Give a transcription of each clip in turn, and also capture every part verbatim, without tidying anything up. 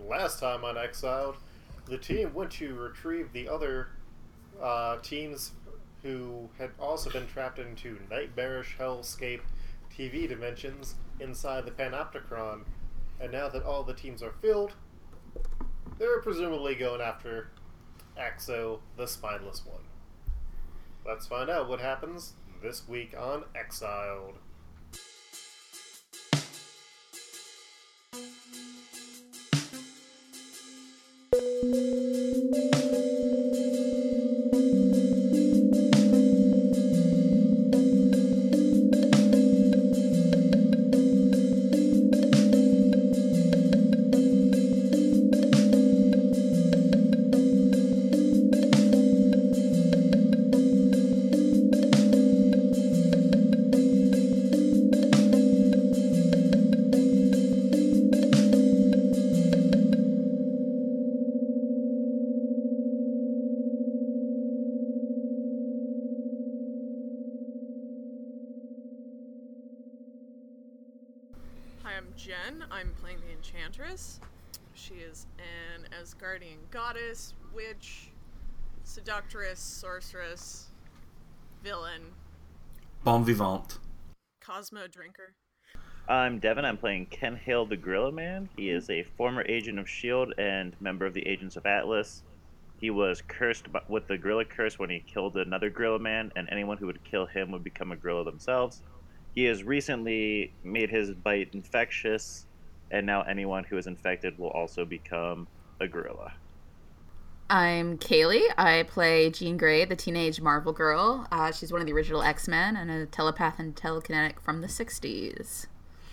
Last time on Exiled, the team went to retrieve the other uh, teams who had also been trapped into nightmarish hellscape T V dimensions inside the Panopticon. And now that all the teams are filled, they're presumably going after Axo, the spineless one. Let's find out what happens this week on Exiled. I'm Jen. I'm playing the Enchantress. She is an Asgardian goddess, witch, seductress, sorceress, villain, Bon vivant. Cosmo drinker. I'm Devin. I'm playing Ken Hale the Gorilla Man. He is a former agent of S H I E L D and member of the Agents of Atlas. He was cursed with the Gorilla Curse when he killed another Gorilla Man, and anyone who would kill him would become a gorilla themselves. He has recently made his bite infectious, and now anyone who is infected will also become a gorilla. I'm Kaylee. I play Jean Grey, the teenage Marvel girl. Uh, she's one of the original X-Men and a telepath and telekinetic from the sixties.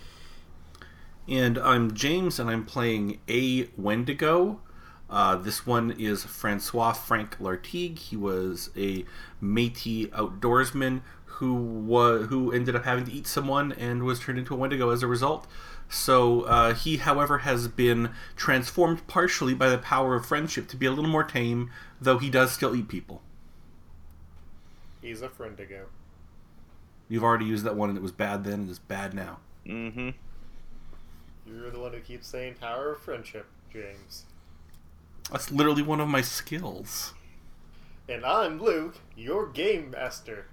And I'm James, and I'm playing A. Wendigo. Uh, this one is Francois Frank Lartigue. He was a Métis outdoorsman who was who ended up having to eat someone and was turned into a Wendigo as a result. So uh, he, however, has been transformed partially by the power of friendship to be a little more tame, though he does still eat people. He's a friendigo. You've already used that one, and it was bad then, and it's bad now. Mm-hmm. You're the one who keeps saying power of friendship, James. That's literally one of my skills. And I'm Luke, your game master.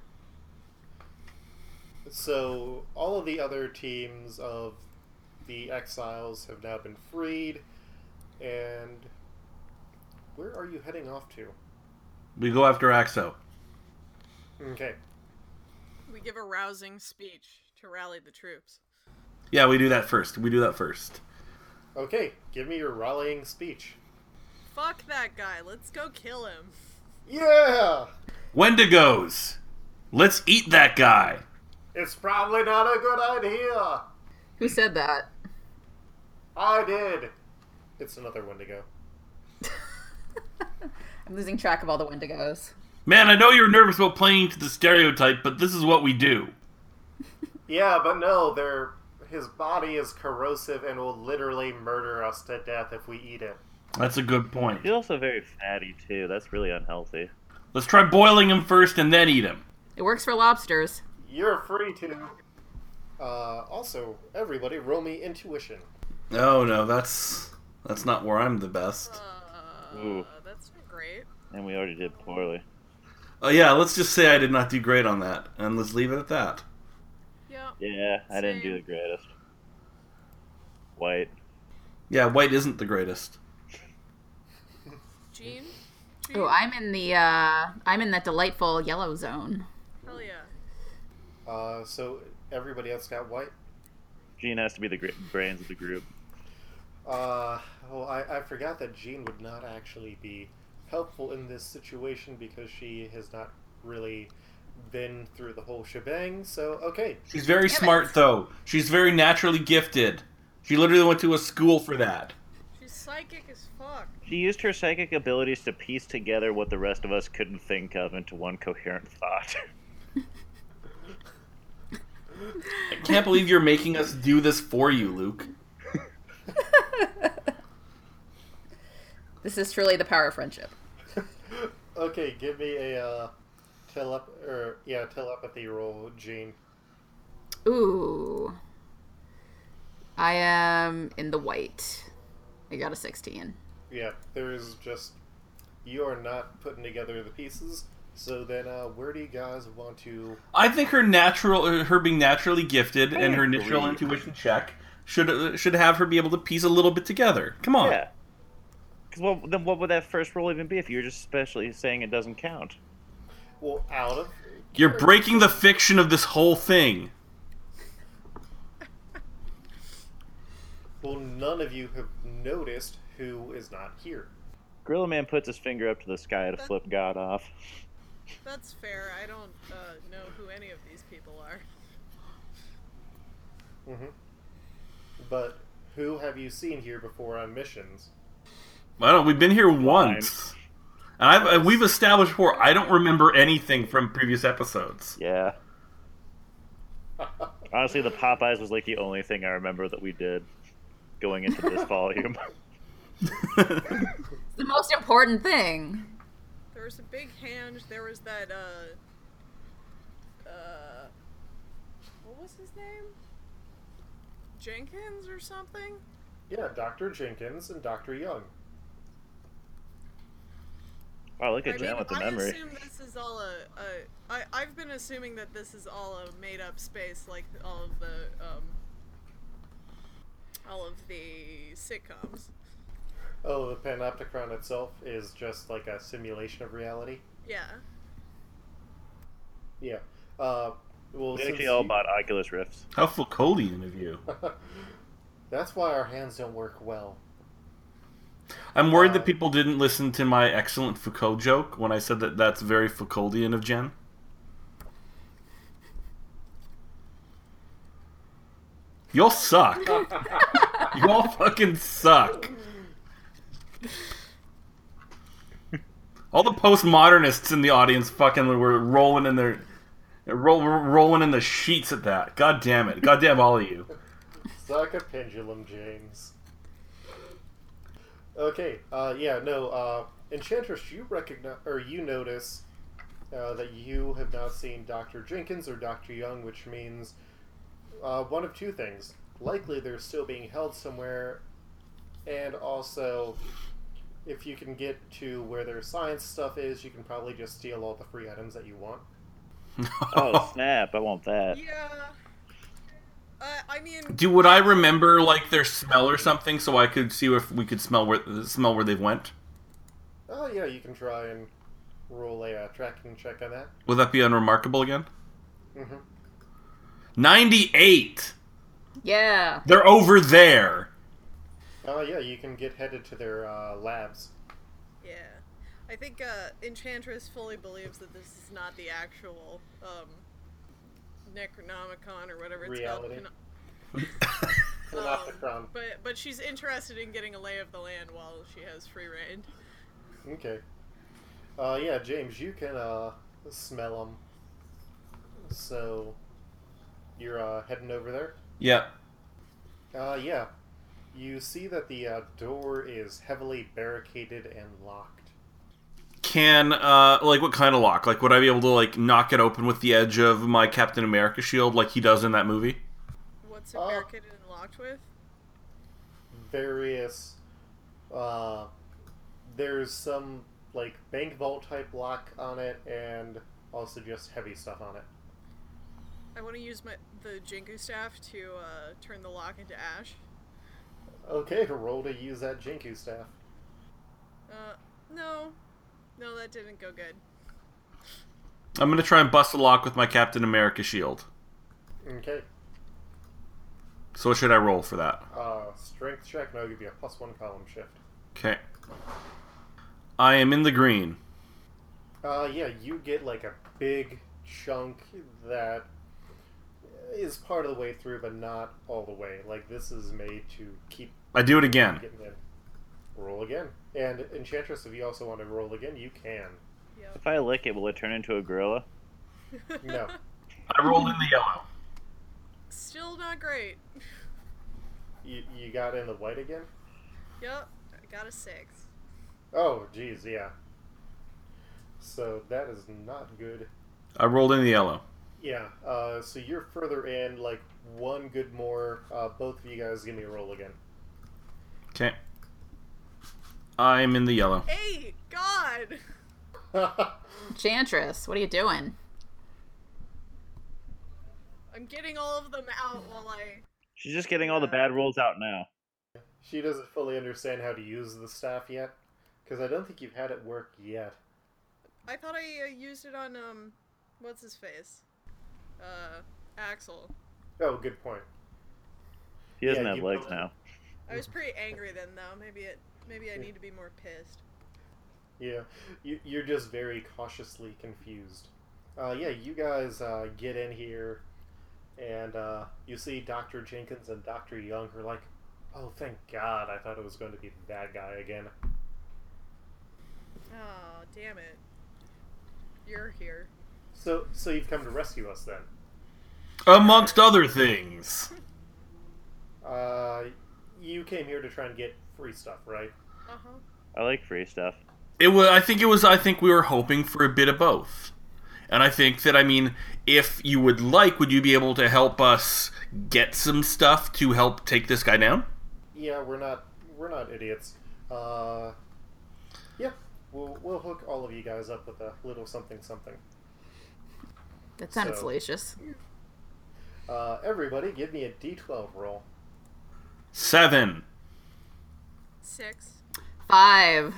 So, all of the other teams of the Exiles have now been freed, and where are you heading off to? We go after Axo. Okay. We give a rousing speech to rally the troops. Yeah, we do that first. We do that first. Okay, give me your rallying speech. Fuck that guy. Let's go kill him. Yeah! Wendigos! Let's eat that guy! It's probably not a good idea. Who said that? I did. It's another Wendigo. I'm losing track of all the Wendigos. Man, I know you're nervous about playing to the stereotype, but this is what we do. Yeah, but no, they're, his body is corrosive and will literally murder us to death if we eat it. That's a good point. He's also very fatty, too. That's really unhealthy. Let's try boiling him first and then eat him. It works for lobsters. You're free to. Uh, also, everybody, roll me intuition. Oh no, that's that's not where I'm the best. Uh, Ooh. That's not great. And we already did poorly. Oh yeah, let's just say I did not do great on that, and let's leave it at that. Yeah. Yeah, I didn't do Same. the greatest. White. Yeah, white isn't the greatest. Jean? Jean? Oh, I'm in the uh, I'm in that delightful yellow zone. Hell yeah. Uh, so everybody else got white? Jean has to be the gr- brains of the group. Uh, well, I, I forgot that Jean would not actually be helpful in this situation because she has not really been through the whole shebang, so okay. She's very Damn smart, it. though. She's very naturally gifted. She literally went to a school for that. She's psychic as fuck. She used her psychic abilities to piece together what the rest of us couldn't think of into one coherent thought. I can't believe you're making us do this for you, Luke. This is truly the power of friendship. Okay, give me a uh, telep or yeah telepathy roll, Jean. Ooh. I am in the white. I got a sixteen. Yeah, there's just... You are not putting together the pieces. So then, uh, where do you guys want to... I think her natural, her being naturally gifted, I and her agree. initial intuition check should uh, should have her be able to piece a little bit together. Come on. Yeah. Because well, then what would that first roll even be if you were just specially saying it doesn't count? Well, out of... You're breaking the fiction of this whole thing. Well, none of you have noticed who is not here. Gorilla Man puts his finger up to the sky to flip God off. That's fair. I don't uh, know who any of these people are. Mm-hmm. But who have you seen here before on missions? I don't. We've been here once, and I've, we've established before. I don't remember anything from previous episodes. Yeah. Honestly, the Popeyes was like the only thing I remember that we did going into this volume. It's the most important thing. There was a big hand. There was that, uh... Uh... What was his name? Jenkins or something? Yeah, Doctor Jenkins and Doctor Young. Wow, look at I Jen mean, with the I memory. assume this is all a, a I, I've been assuming that this is all a made-up space, like all of the, um... all of the sitcoms. Oh, the Panopticon itself is just like a simulation of reality? Yeah. Yeah. Uh, well, We since actually all you- bought Oculus Rifts. How Foucauldian of you. That's why our hands don't work well. I'm worried Uh, that people didn't listen to my excellent Foucault joke when I said that that's very Foucauldian of Jen. Y'all suck. You all fucking suck. All the postmodernists in the audience fucking were rolling in their roll, rolling in the sheets at that. God damn it. God damn all of you. Suck a pendulum, James. Okay, uh, yeah, no, uh, Enchantress, you recognize, or you notice uh, that you have not seen Doctor Jenkins or Doctor Young, which means uh, one of two things. Likely they're still being held somewhere, and also, if you can get to where their science stuff is, you can probably just steal all the free items that you want. Oh, snap. I want that. Yeah. Uh, I mean... Do would I remember like their smell or something so I could see if we could smell where smell where they've went? Oh yeah, you can try and roll a uh, tracking check on that. Would that be unremarkable again? Mm-hmm. ninety-eight! Yeah. They're over there! Oh yeah, you can get headed to their uh, labs. Yeah. I think uh, Enchantress fully believes that this is not the actual um, Necronomicon or whatever it's Reality. called. Panopticon. Um, but but she's interested in getting a lay of the land while she has free reign. Okay. Uh, yeah, James, you can uh, smell them. So, you're uh, heading over there? Yeah. Uh, yeah. You see that the uh, door is heavily barricaded and locked. Can, uh, like, what kind of lock? Like, would I be able to, like, knock it open with the edge of my Captain America shield like he does in that movie? What's it Uh, barricaded and locked with? Various, uh, there's some, like, bank vault type lock on it, and also just heavy stuff on it. I want to use my the Jenku staff to uh, turn the lock into ash. Okay, roll to use that Jenku staff. Uh, no. No, that didn't go good. I'm gonna try and bust the lock with my Captain America shield. Okay. So what should I roll for that? Uh, strength check, and I'll give you a plus one column shift. Okay. I am in the green. Uh, yeah, you get like a big chunk that is part of the way through, but not all the way. Like, this is made to keep I do it again. getting in. Roll again. And Enchantress, if you also want to roll again, you can. Yep. If I lick it, will it turn into a gorilla? No. I rolled in the yellow. Still not great. You, you got in the white again? Yep, I got a six. Oh, geez, yeah. So that is not good. I rolled in the yellow. Yeah, uh, so you're further in, like, one good more. Uh, both of you guys give me a roll again. Okay. I'm in the yellow. Hey, God! Chantress, what are you doing? I'm getting all of them out while I... She's just getting all the bad rolls out now. She doesn't fully understand how to use the staff yet, because I don't think you've had it work yet. I thought I uh, used it on, um, what's his face? Uh, Axel. Oh, good point. He doesn't Yeah, have you legs probably- now. I was pretty angry then, though. Maybe it, maybe I need to be more pissed. Yeah, you, you're just very cautiously confused. Uh, yeah, you guys uh, get in here, and uh, you see Doctor Jenkins and Doctor Young are like, oh, thank God, I thought it was going to be the bad guy again. Oh, damn it. You're here. So, so you've come to rescue us then? Amongst other things. Uh, you came here to try and get free stuff, right? Uh-huh. I like free stuff. It was. I think it was. I think we were hoping for a bit of both, and I think that I mean, if you would like, would you be able to help us get some stuff to help take this guy down? Yeah, we're not we're not idiots. Uh, yeah, we'll we'll hook all of you guys up with a little something something. That sounded So- salacious. Uh, everybody, give me a D twelve roll. Seven. Six. Five.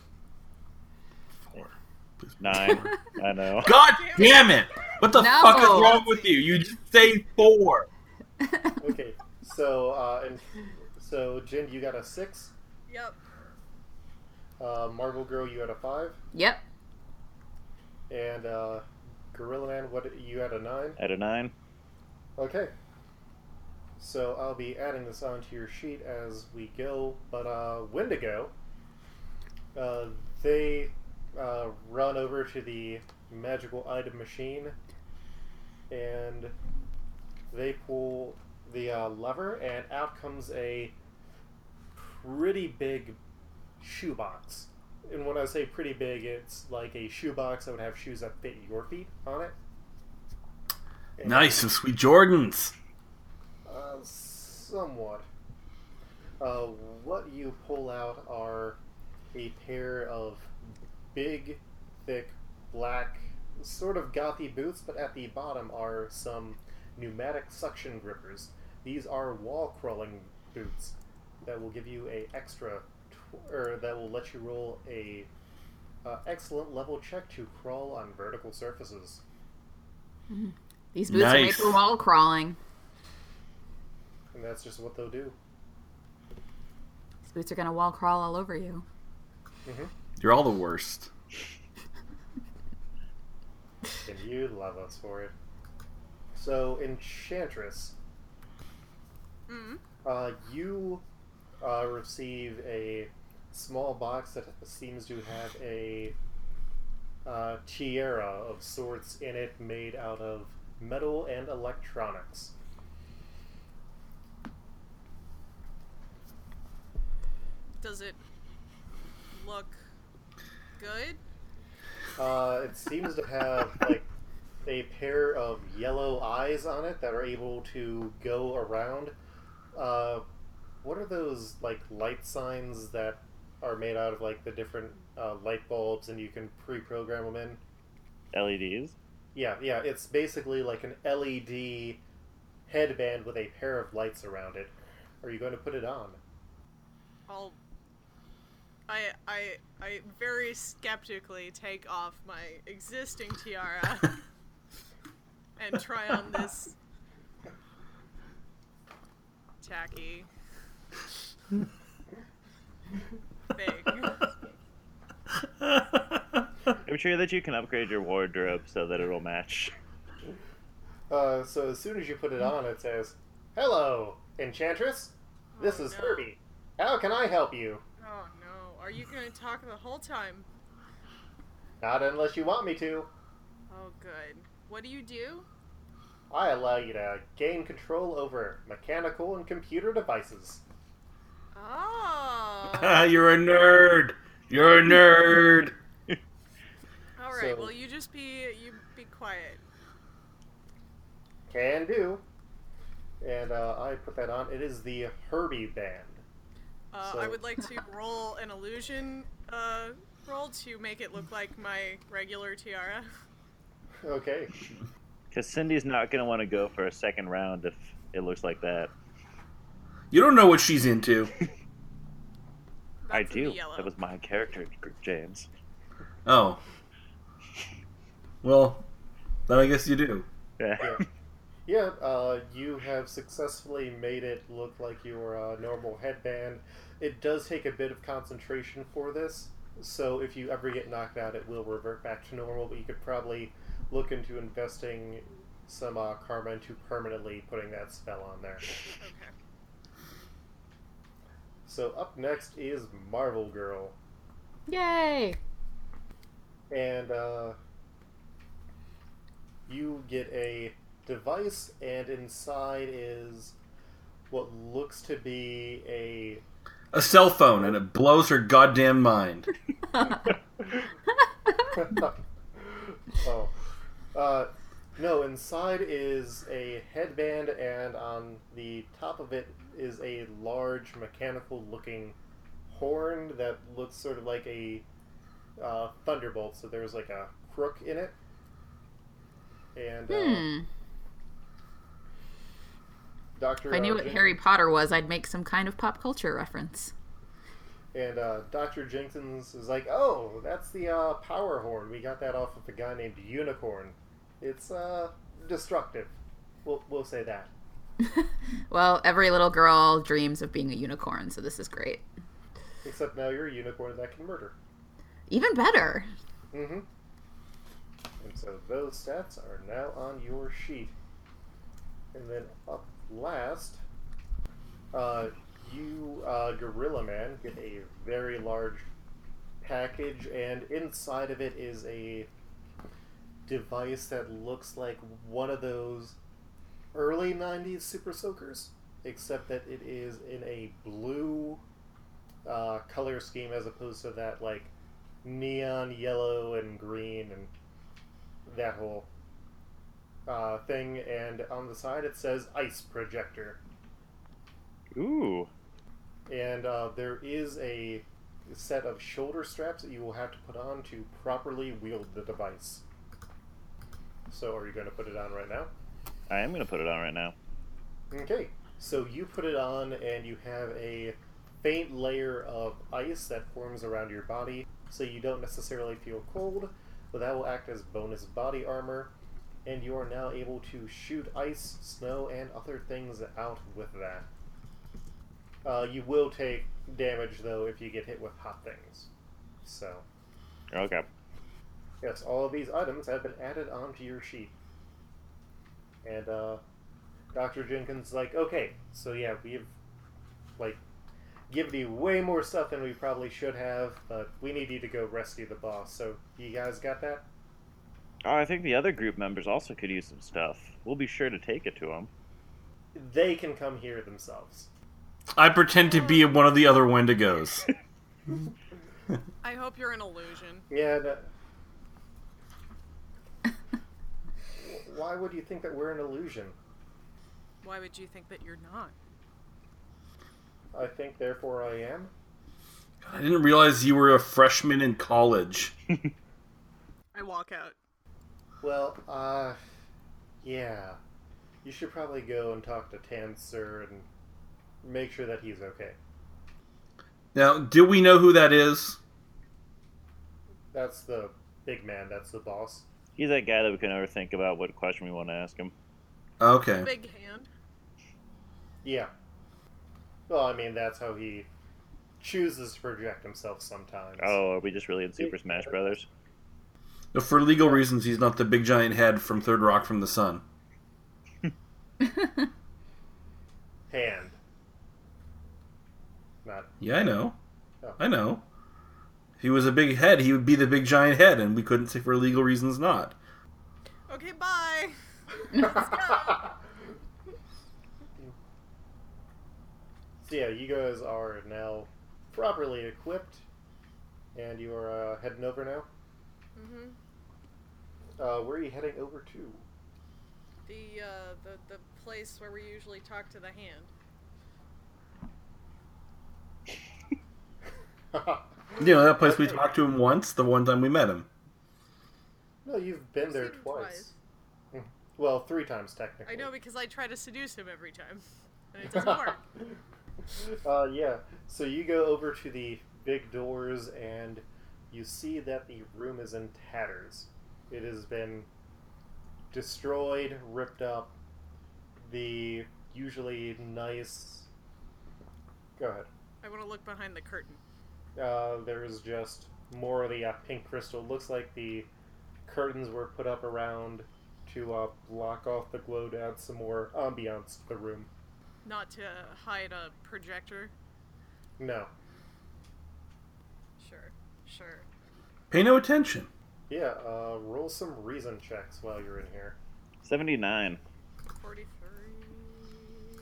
Four. Nine. I know. God damn it! What the No. fuck is wrong with you? You just say four. Okay, so uh, and so Jin, you got a six. Yep. Uh, Marvel Girl, you had a five, Yep. and uh, Gorilla Man, what you had a nine. At a nine. Okay. So I'll be adding this onto your sheet as we go, but uh, Wendigo, uh, they uh, run over to the magical item machine, and they pull the uh, lever, and out comes a pretty big shoebox. And when I say pretty big, it's like a shoebox that would have shoes that fit your feet on it. And- Nice, some sweet Jordans. Uh, somewhat. Uh, what you pull out are a pair of big, thick, black, sort of gothy boots, but at the bottom are some pneumatic suction grippers. These are wall crawling boots that will give you a extra, tw- or that will let you roll a uh, excellent level check to crawl on vertical surfaces. These boots are made Nice. for wall crawling. And that's just what they'll do. These boots are gonna wall crawl all over you. Mm-hmm. You're all the worst. And you love us for it. So, Enchantress, Mm. uh, you uh, receive a small box that seems to have a uh, tiara of sorts in it made out of metal and electronics. Does it look good? Uh, it seems to have like a pair of yellow eyes on it that are able to go around. Uh, what are those like light signs that are made out of like the different uh, light bulbs, and you can pre-program them in? L E Ds. Yeah, yeah. It's basically like an L E D headband with a pair of lights around it. Are you going to put it on? I'll. I I I very skeptically take off my existing tiara and try on this tacky thing. I'm sure that you can upgrade your wardrobe so that it'll match. Uh, so as soon as you put it on, it says, "Hello, Enchantress. This Oh, is no. Herbie. How can I help you?" Oh no! Are you gonna talk the whole time? Not unless you want me to. Oh good. What do you do? I allow you to gain control over mechanical and computer devices. Oh. You're a nerd. You're a nerd. All right. So- Well, you just be you be quiet. Can do. And uh, I put that on. It is the Herbie band. Uh, So- I would like to roll an illusion uh, roll to make it look like my regular tiara. Okay. Because Cindy's not going to want to go for a second round if it looks like that. You don't know what she's into. I That's in do. the yellow. That was my character, James. Oh. Well, then I guess you do. Yeah. Yeah. Yeah, uh, you have successfully made it look like your uh, normal headband. It does take a bit of concentration for this, so if you ever get knocked out, it will revert back to normal, but you could probably look into investing some uh, karma into permanently putting that spell on there. Okay. So up next is Marvel Girl. Yay! And uh, you get a device, and inside is what looks to be a A cell phone, and it blows her goddamn mind. oh. Uh, no, inside is a headband, and on the top of it is a large mechanical-looking horn that looks sort of like a uh, thunderbolt. So there's like a crook in it. And uh, Hmm. Doctor If I knew uh, what Jen- Harry Potter was, I'd make some kind of pop culture reference. And uh, Doctor Jenkins is like, "Oh, that's the uh, power horn. We got that off of a guy named Unicorn. It's uh, destructive. We'll we'll say that." Well, every little girl dreams of being a unicorn, so this is great. Except now you're a unicorn that can murder. Even better. Mm-hmm. And so those stats are now on your sheet. And then up last, uh, you, uh, Gorilla Man, get a very large package, and inside of it is a device that looks like one of those early nineties Super Soakers, except that it is in a blue uh, color scheme as opposed to that, like, neon yellow and green and that whole uh, thing. And on the side it says Ice Projector. Ooh. And uh, there is a set of shoulder straps that you will have to put on to properly wield the device. So are you going to put it on right now? I am going to put it on right now. Okay, so you put it on and you have a faint layer of ice that forms around your body, so you don't necessarily feel cold, but that will act as bonus body armor, and you are now able to shoot ice, snow, and other things out with that. Uh, you will take damage, though, if you get hit with hot things. So, Okay. yes, all of these items have been added onto your sheet. And, uh, Doctor Jenkins is like, okay, so yeah, we've, like, given you way more stuff than we probably should have, but we need you to go rescue the boss. So, you guys got that? Oh, I think the other group members also could use some stuff. We'll be sure to take it to them. They can come here themselves. I pretend to be one of the other Wendigos. I hope you're an illusion. Yeah, that... Why would you think that we're an illusion? Why would you think that you're not? I think, therefore I am. I didn't realize you were a freshman in college. I walk out. Well, uh, yeah. You should probably go and talk to Tanser and make sure that he's okay. Now, do we know who that is? That's the big man, that's the boss. He's that guy that we can never think about what question we want to ask him. Okay. Big hand. Yeah. Well, I mean, that's how he chooses to project himself sometimes. Oh, are we just really in Super Smash Brothers? For legal reasons, he's not the big giant head from Third Rock from the Sun. Hand. Not... Yeah, I know. Oh. I know. If he was a big head, he would be the big giant head, and we couldn't say for legal reasons not. Okay, bye. So yeah, you guys are now properly equipped, and you are uh, heading over now. Mm-hmm. Uh, where are you heading over to? The, uh, the, the place where we usually talk to the hand. You know, that place we Okay. talked to him once, the one time we met him. No, you've been I've there seen him twice. Mm. Well, three times technically. I know because I try to seduce him every time, and it doesn't work. uh, yeah. So you go over to the big doors and you see that the room is in tatters. It has been destroyed, ripped up. The usually nice. Go ahead. I want to look behind the curtain. Uh, there's just more of the uh, pink crystal. Looks like the curtains were put up around to uh, block off the glow to add some more ambiance to the room. Not to hide a projector. No. Sure, sure. Pay no attention. Yeah, uh, roll some reason checks while you're in here. seventy-nine. Forty-three.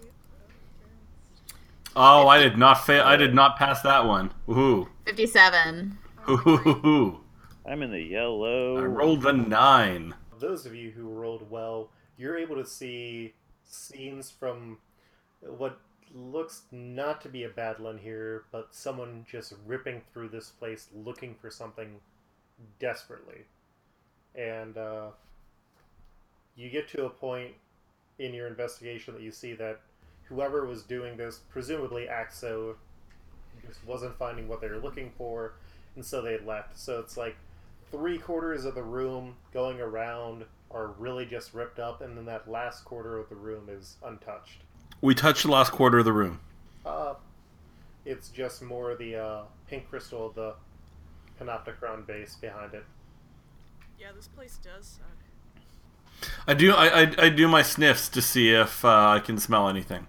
Oh, I did not fail. I did not pass that one. Ooh. fifty-seven. Ooh. I'm in the yellow. I rolled a nine. Those of you who rolled well, you're able to see scenes from what looks not to be a Badland here, but someone just ripping through this place looking for something desperately. And uh, you get to a point in your investigation that you see that whoever was doing this, presumably Axo, just wasn't finding what they were looking for, and so they left. So it's like three quarters of the room going around are really just ripped up, and then that last quarter of the room is untouched. We touched the last quarter of the room. Uh, it's just more the uh, pink crystal, the Panopticron base behind it. Yeah, this place does suck. I do. I, I, I do my sniffs to see if uh, I can smell anything.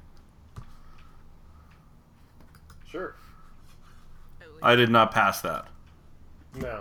Sure. At least. I did not pass that. No.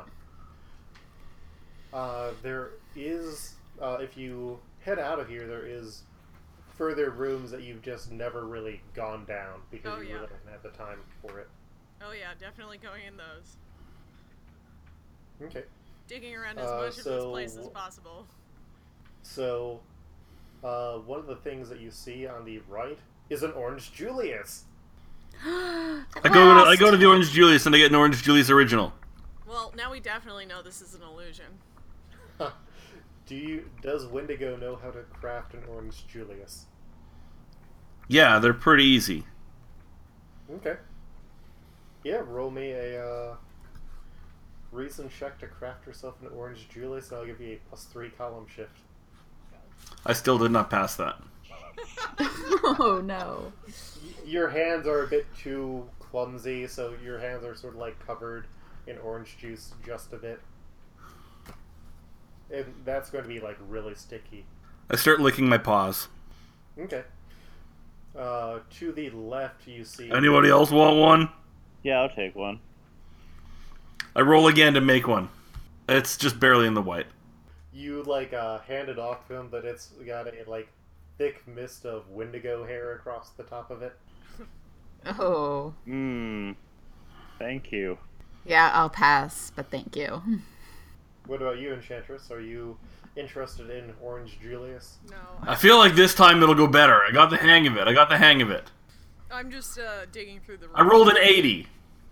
Uh, there is, uh, if you head out of here, there is further rooms that you've just never really gone down because Oh, you yeah. really haven't had the time for it. Oh yeah, definitely going in those. Okay. Digging around as Uh, much of this so- place as possible. So, uh, one of the things that you see on the right is an Orange Julius. I go to I go to the Orange Julius and I get an Orange Julius original. Well, now we definitely know this is an illusion. Do you? Does Wendigo know how to craft an Orange Julius? Yeah, they're pretty easy. Okay. Yeah, roll me a uh, reason check to craft yourself an Orange Julius, and I'll give you a plus three column shift. I still did not pass that. Oh no. Y- your hands are a bit too clumsy, so your hands are sort of like covered in orange juice just a bit. And that's going to be like really sticky. I start licking my paws. Okay. Uh, to the left, you see. Anybody else want one? Yeah, I'll take one. I roll again to make one. It's just barely in the white. You like uh, hand it off to him, but it's got a like thick mist of Wendigo hair across the top of it. Oh. Mmm. Thank you. Yeah, I'll pass, but thank you. What about you, Enchantress? Are you interested in Orange Julius? No, I I, feel like this time it'll go better. I got the hang of it. I got the hang of it. I'm just uh, digging through the room. I rolled an eighty.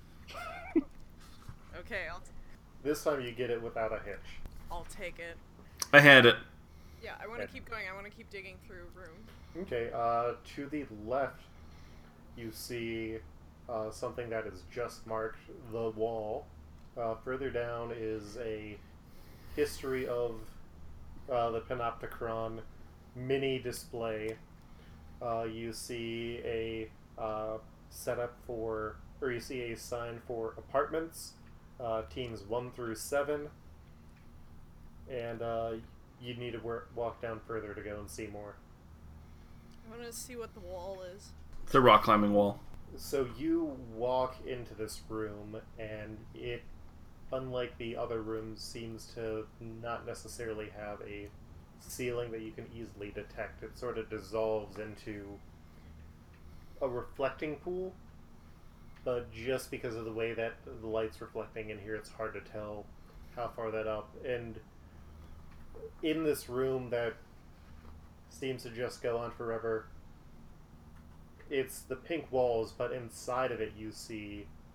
Okay, I'll, t- This time you get it without a hitch. I'll take it. I had it. Yeah, I want to Okay. keep going. I want to keep digging through room. Okay, uh, to the left, you see uh, something that is just marked the wall. Uh, further down is a history of uh, the Panopticron mini display. Uh, you see a uh, setup for, or you see a sign for apartments, uh, teams one through seven, and uh, you need to wor- walk down further to go and see more. I want to see what the wall is. It's a rock climbing wall. So you walk into this room, and it, unlike the other rooms, seems to not necessarily have a ceiling that you can easily detect. It sort of dissolves into a reflecting pool, but just because of the way that the light's reflecting in here, it's hard to tell how far that up. And in this room that seems to just go on forever, it's the pink walls, but inside of it you see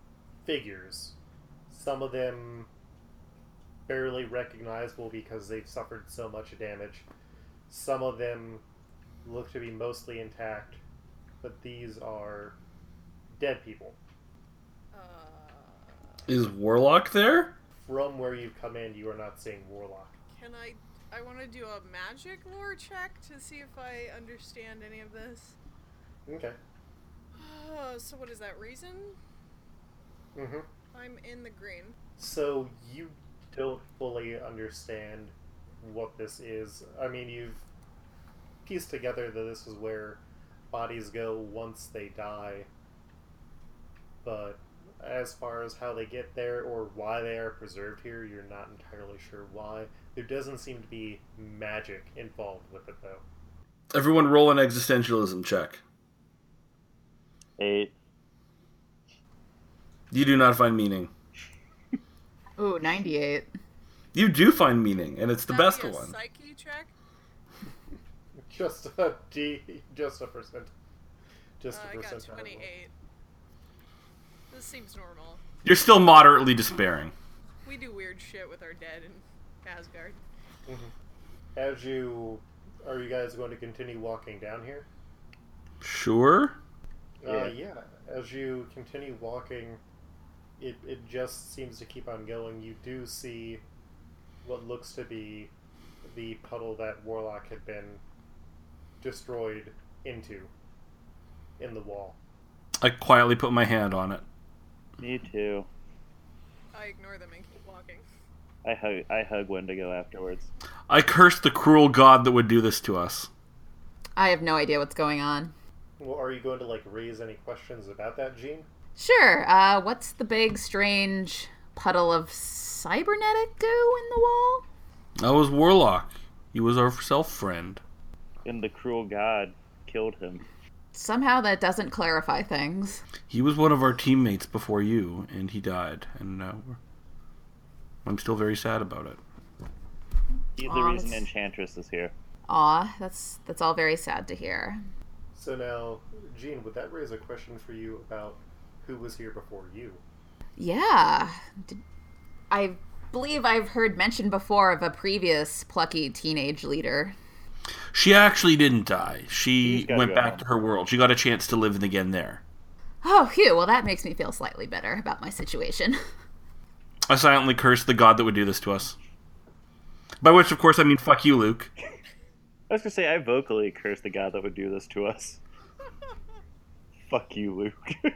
figures. Some of them barely recognizable because they've suffered so much damage. Some of them look to be mostly intact, but these are dead people. Uh, Is Warlock there? From where you've come in, you are not seeing Warlock. can I... I want to do a magic lore check to see if I understand any of this. Okay. Uh, so what is that, reason? Mm-hmm. I'm in the green. So you don't fully understand what this is. I mean, you've pieced together that this is where bodies go once they die, but as far as how they get there or why they are preserved here, you're not entirely sure why. There doesn't seem to be magic involved with it, though. Everyone roll an existentialism check. Eight. You do not find meaning. Ooh, ninety-eight. You do find meaning, and it's the That'd best be a one. psyche check? Just a D, just a percent. Just Uh, a I got percent. twenty-eight. This seems normal. You're still moderately despairing. We do weird shit with our dead in Asgard. As you, are you guys going to continue walking down here? Sure? Uh, Yeah. yeah. As you continue walking, it, it just seems to keep on going. You do see what looks to be the puddle that Warlock had been destroyed into in the wall. I quietly put my hand on it. Me too. I ignore them and keep walking. I hug I hug Wendigo afterwards. I curse the cruel god that would do this to us. I have no idea what's going on. Well, are you going to like raise any questions about that, Gene? Sure, uh, what's the big, strange puddle of cybernetic goo in the wall? That was Warlock. He was our self-friend. And the cruel god killed him. Somehow that doesn't clarify things. He was one of our teammates before you, and he died. And uh, I'm still very sad about it. He's the Aw, reason that's- Enchantress is here. Aw, that's that's all very sad to hear. So now, Gene, would that raise a question for you about who was here before you? Yeah. Did, I believe I've heard mention before of a previous plucky teenage leader. She actually didn't die. She She's gotta went go back home. to her world. She got a chance to live again there. Oh, phew. Well, that makes me feel slightly better about my situation. I silently cursed the god that would do this to us. By which, of course, I mean fuck you, Luke. I was gonna say I vocally curse the god that would do this to us. Fuck you, Luke.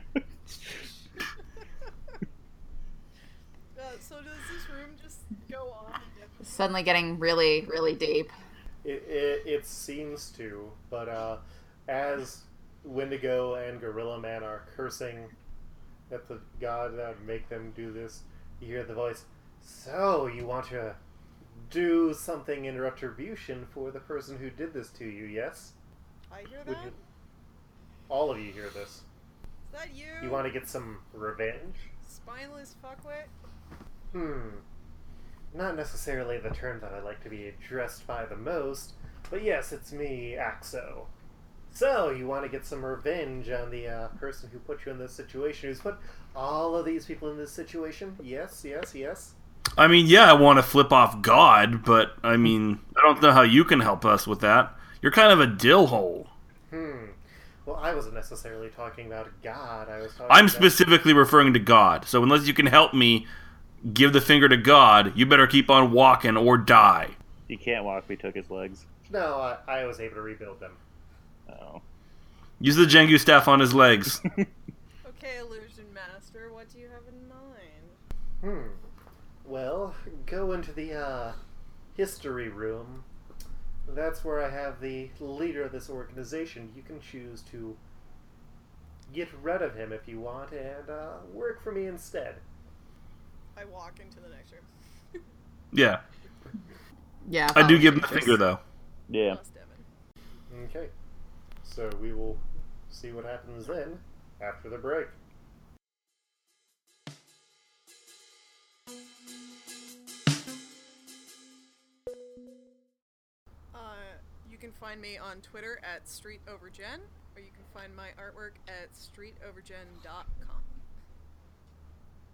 Uh, so does this room just go on? Suddenly getting really, really deep. It, it, it seems to, but uh, as Wendigo and Gorilla Man are cursing at the god that would make them do this, you hear the voice, "So, you want to do something in retribution for the person who did this to you, yes?" I hear Would that? you, all of you hear this. Is that you? You want to get some revenge? Spineless fuckwit? Hmm. Not necessarily the term that I like to be addressed by the most, but yes, it's me, Axo. So, you want to get some revenge on the uh, person who put you in this situation, who's put all of these people in this situation? Yes, yes, yes. I mean, yeah, I want to flip off God, but, I mean, I don't know how you can help us with that. You're kind of a dill hole. Hmm. Well, I wasn't necessarily talking about God. I was talking I'm about... specifically referring to God, so unless you can help me give the finger to God, you better keep on walking or die. He can't walk, we took his legs. No, I, I was able to rebuild them. Oh. Use the Jengu staff on his legs. Okay, Illusion Master, what do you have in mind? Hmm. Well, go into the, uh, history room. That's where I have the leader of this organization. You can choose to get rid of him if you want and, uh, work for me instead. I walk into the next room. Yeah. Yeah. I do give him the apologies. finger, though. Yeah. Plus Devin. Okay. So we will see what happens then after the break. Uh, you can find me on Twitter at StreetOverGen, or you can find my artwork at street over gen dot com.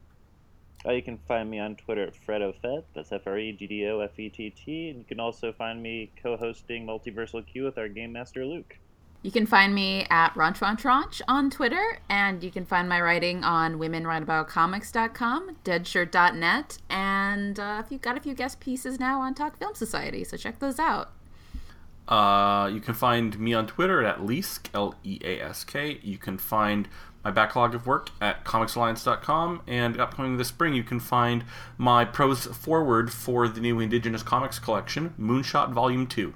Uh, you can find me on Twitter at FredOFett. That's F R E G D O F E T T. And you can also find me co-hosting Multiversal Q with our Game Master Luke. You can find me at RaunchRaunchRaunch on Twitter, and you can find my writing on women write about comics dot com, deadshirt dot net, and uh, you've got a few guest pieces now on Talk Film Society, so check those out. Uh, you can find me on Twitter at Leask, L E A S K. You can find my backlog of work at comics alliance dot com, and upcoming this spring you can find my prose forward for the new Indigenous Comics collection, Moonshot Volume two.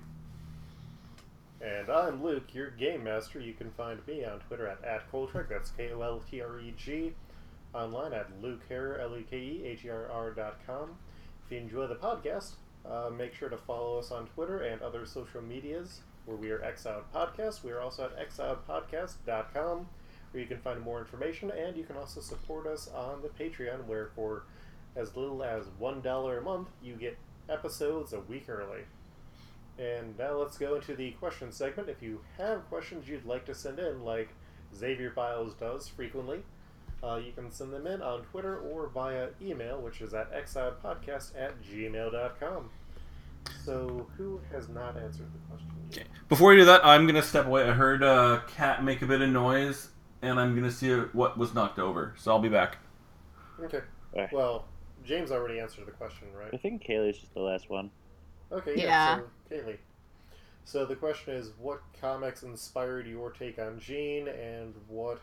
And I'm Luke, your Game Master. You can find me on Twitter at, at Koltreg, that's K O L T R E G, online at lukeherr, L E K E H E R R dot com. If you enjoy the podcast, uh, make sure to follow us on Twitter and other social medias, where we are Exiled Podcast. We are also at exiled podcast dot com, where you can find more information, and you can also support us on the Patreon, where for as little as one dollar a month, you get episodes a week early. And now let's go into the question segment. If you have questions you'd like to send in, like Xavier Biles does frequently, uh, you can send them in on Twitter or via email, which is at exilepodcast at gmail dot com. So, who has not answered the question yet? Okay. Before we do that, I'm going to step away. I heard a cat make a bit of noise, and I'm going to see what was knocked over. So I'll be back. Okay. Alright. Well, James already answered the question, right? I think Kaylee's just the last one. Okay, yeah, Yeah. so Kaylee. So the question is, what comics inspired your take on Jean, and what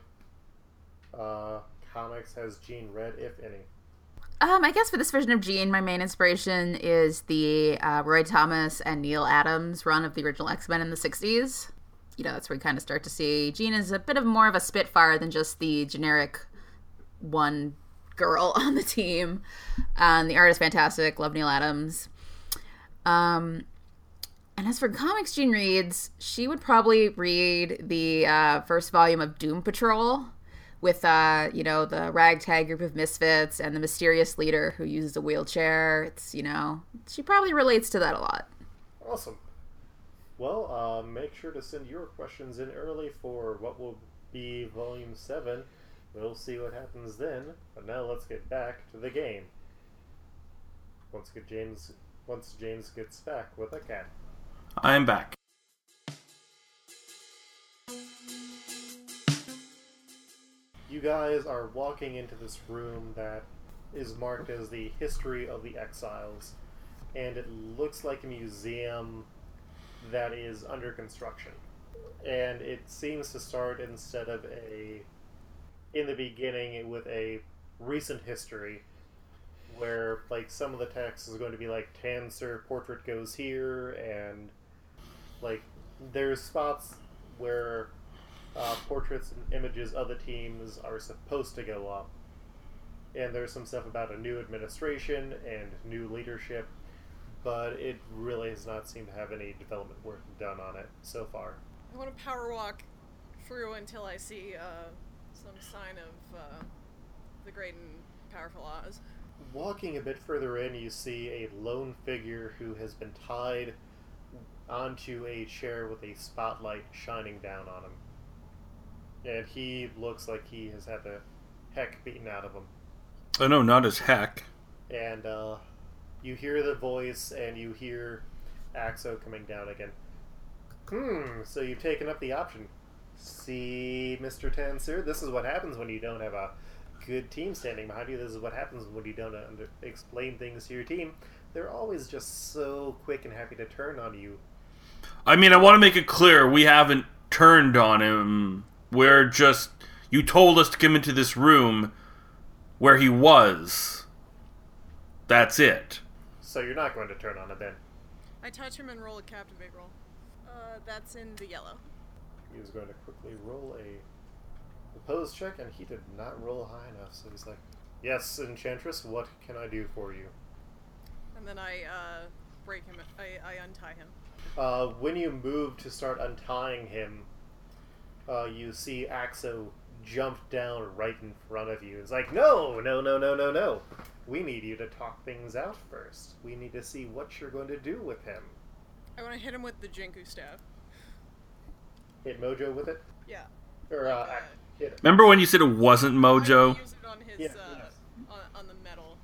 uh, comics has Jean read, if any? Um, I guess for this version of Jean, my main inspiration is the uh, Roy Thomas and Neil Adams run of the original X-Men in the sixties. You know, that's where you kind of start to see Jean is a bit of more of a spitfire than just the generic one girl on the team. Um, the art is fantastic. Love Neil Adams. Um, and as for comics Jean reads, she would probably read the uh, first volume of Doom Patrol with, uh, you know, the ragtag group of misfits and the mysterious leader who uses a wheelchair. It's, you know, she probably relates to that a lot. Awesome. Well, uh, make sure to send your questions in early for what will be Volume seven. We'll see what happens then. But now let's get back to the game. Once get James, once James gets back with a cat. I'm back. You guys are walking into this room that is marked as the History of the Exiles, and it looks like a museum that is under construction. And it seems to start instead of a in the beginning with a recent history, where like some of the text is going to be like Tanser portrait goes here, and like there's spots where uh, portraits and images of the teams are supposed to go up, and there's some stuff about a new administration and new leadership, but it really has not seemed to have any development work done on it so far. I want to power walk through until I see uh, some sign of uh, the great and powerful Oz. Walking a bit further in, you see a lone figure who has been tied onto a chair with a spotlight shining down on him. And he looks like he has had the heck beaten out of him. Oh no, not as heck. And uh, you hear the voice, and you hear Axo coming down again. Hmm, so you've taken up the option. See, Mister Tanser, this is what happens when you don't have a good team standing behind you. This is what happens when you don't under- explain things to your team. They're always just so quick and happy to turn on you. I mean, I want to make it clear, we haven't turned on him. We're just... You told us to come into this room where he was. That's it. So you're not going to turn on him then? I touch him and roll a captivate roll. Uh, that's in the yellow. He was going to quickly roll a opposed check, and he did not roll high enough. So he's like, "Yes, Enchantress, what can I do for you?" And then I uh, break him. I, I untie him. Uh, when you move to start untying him, uh, you see Axo jump down right in front of you. It's like, no, no, no, no, no, no. We need you to talk things out first. We need to see what you're going to do with him. I want to hit him with the Jinku staff. Hit Mojo with it? Yeah. Or, Like, uh, uh, hit it. Remember when you said it wasn't I want Mojo? to use it on his, Yeah, uh, yes. on, on the metal.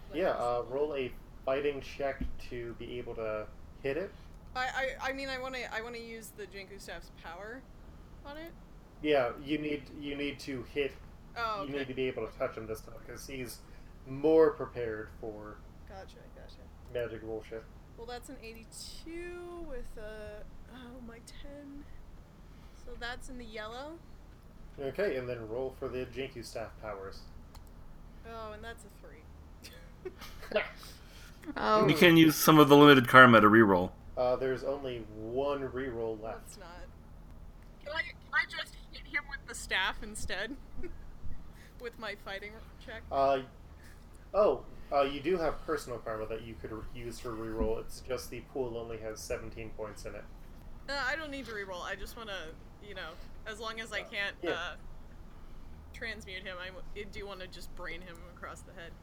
Yeah, uh, roll a fighting check to be able to hit it. I, I, I mean, I want to I want to use the Jinku Staff's power on it. Yeah, you need you need to hit. Oh, okay. You need to be able to touch him this time because he's more prepared for Gotcha, gotcha. magic bullshit. Well, that's an eighty-two with a oh my ten. So that's in the yellow. Okay, and then roll for the Jinku Staff powers. Oh, and that's a three. Oh, You can use some of the limited karma to reroll. Uh, there's only one reroll left. That's not. Can I, can I just hit him with the staff instead? With my fighting check? Uh, oh, uh, you do have personal karma that you could re- use for reroll. It's just the pool only has seventeen points in it. Uh, I don't need to reroll. I just want to, you know, as long as I can't Yeah. uh, transmute him, I, w- I do want to just brain him across the head.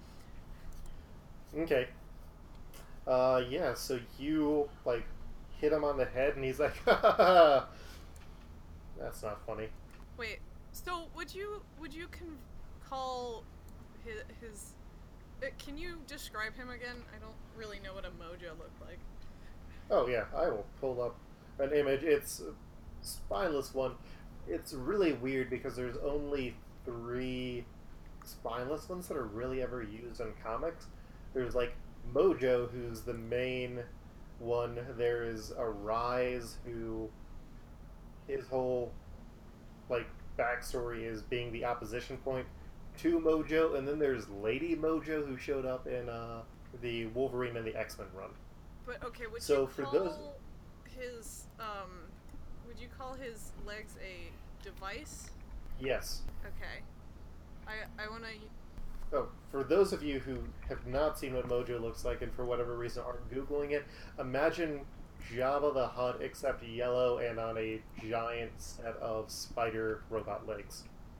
Okay. Uh, yeah, so you, like, hit him on the head, and he's like, ha ha ha! That's not funny. Wait, so would you would you con- call his, his uh, can you describe him again? I don't really know what a mojo looked like. Oh, yeah, I will pull up an image. It's a spineless one. It's really weird because there's only three spineless ones that are really ever used in comics. There's, like, Mojo, who's the main one. There is Arise, who his whole, like, backstory is being the opposition point to Mojo, and then there's Lady Mojo, who showed up in uh, the Wolverine and the X-Men run. But okay, would So you for call those- his um would you call his legs a device? Yes. Okay. I I want to Oh, for those of you who have not seen what Mojo looks like and for whatever reason aren't Googling it, imagine Jabba the Hutt except yellow and on a giant set of spider robot legs.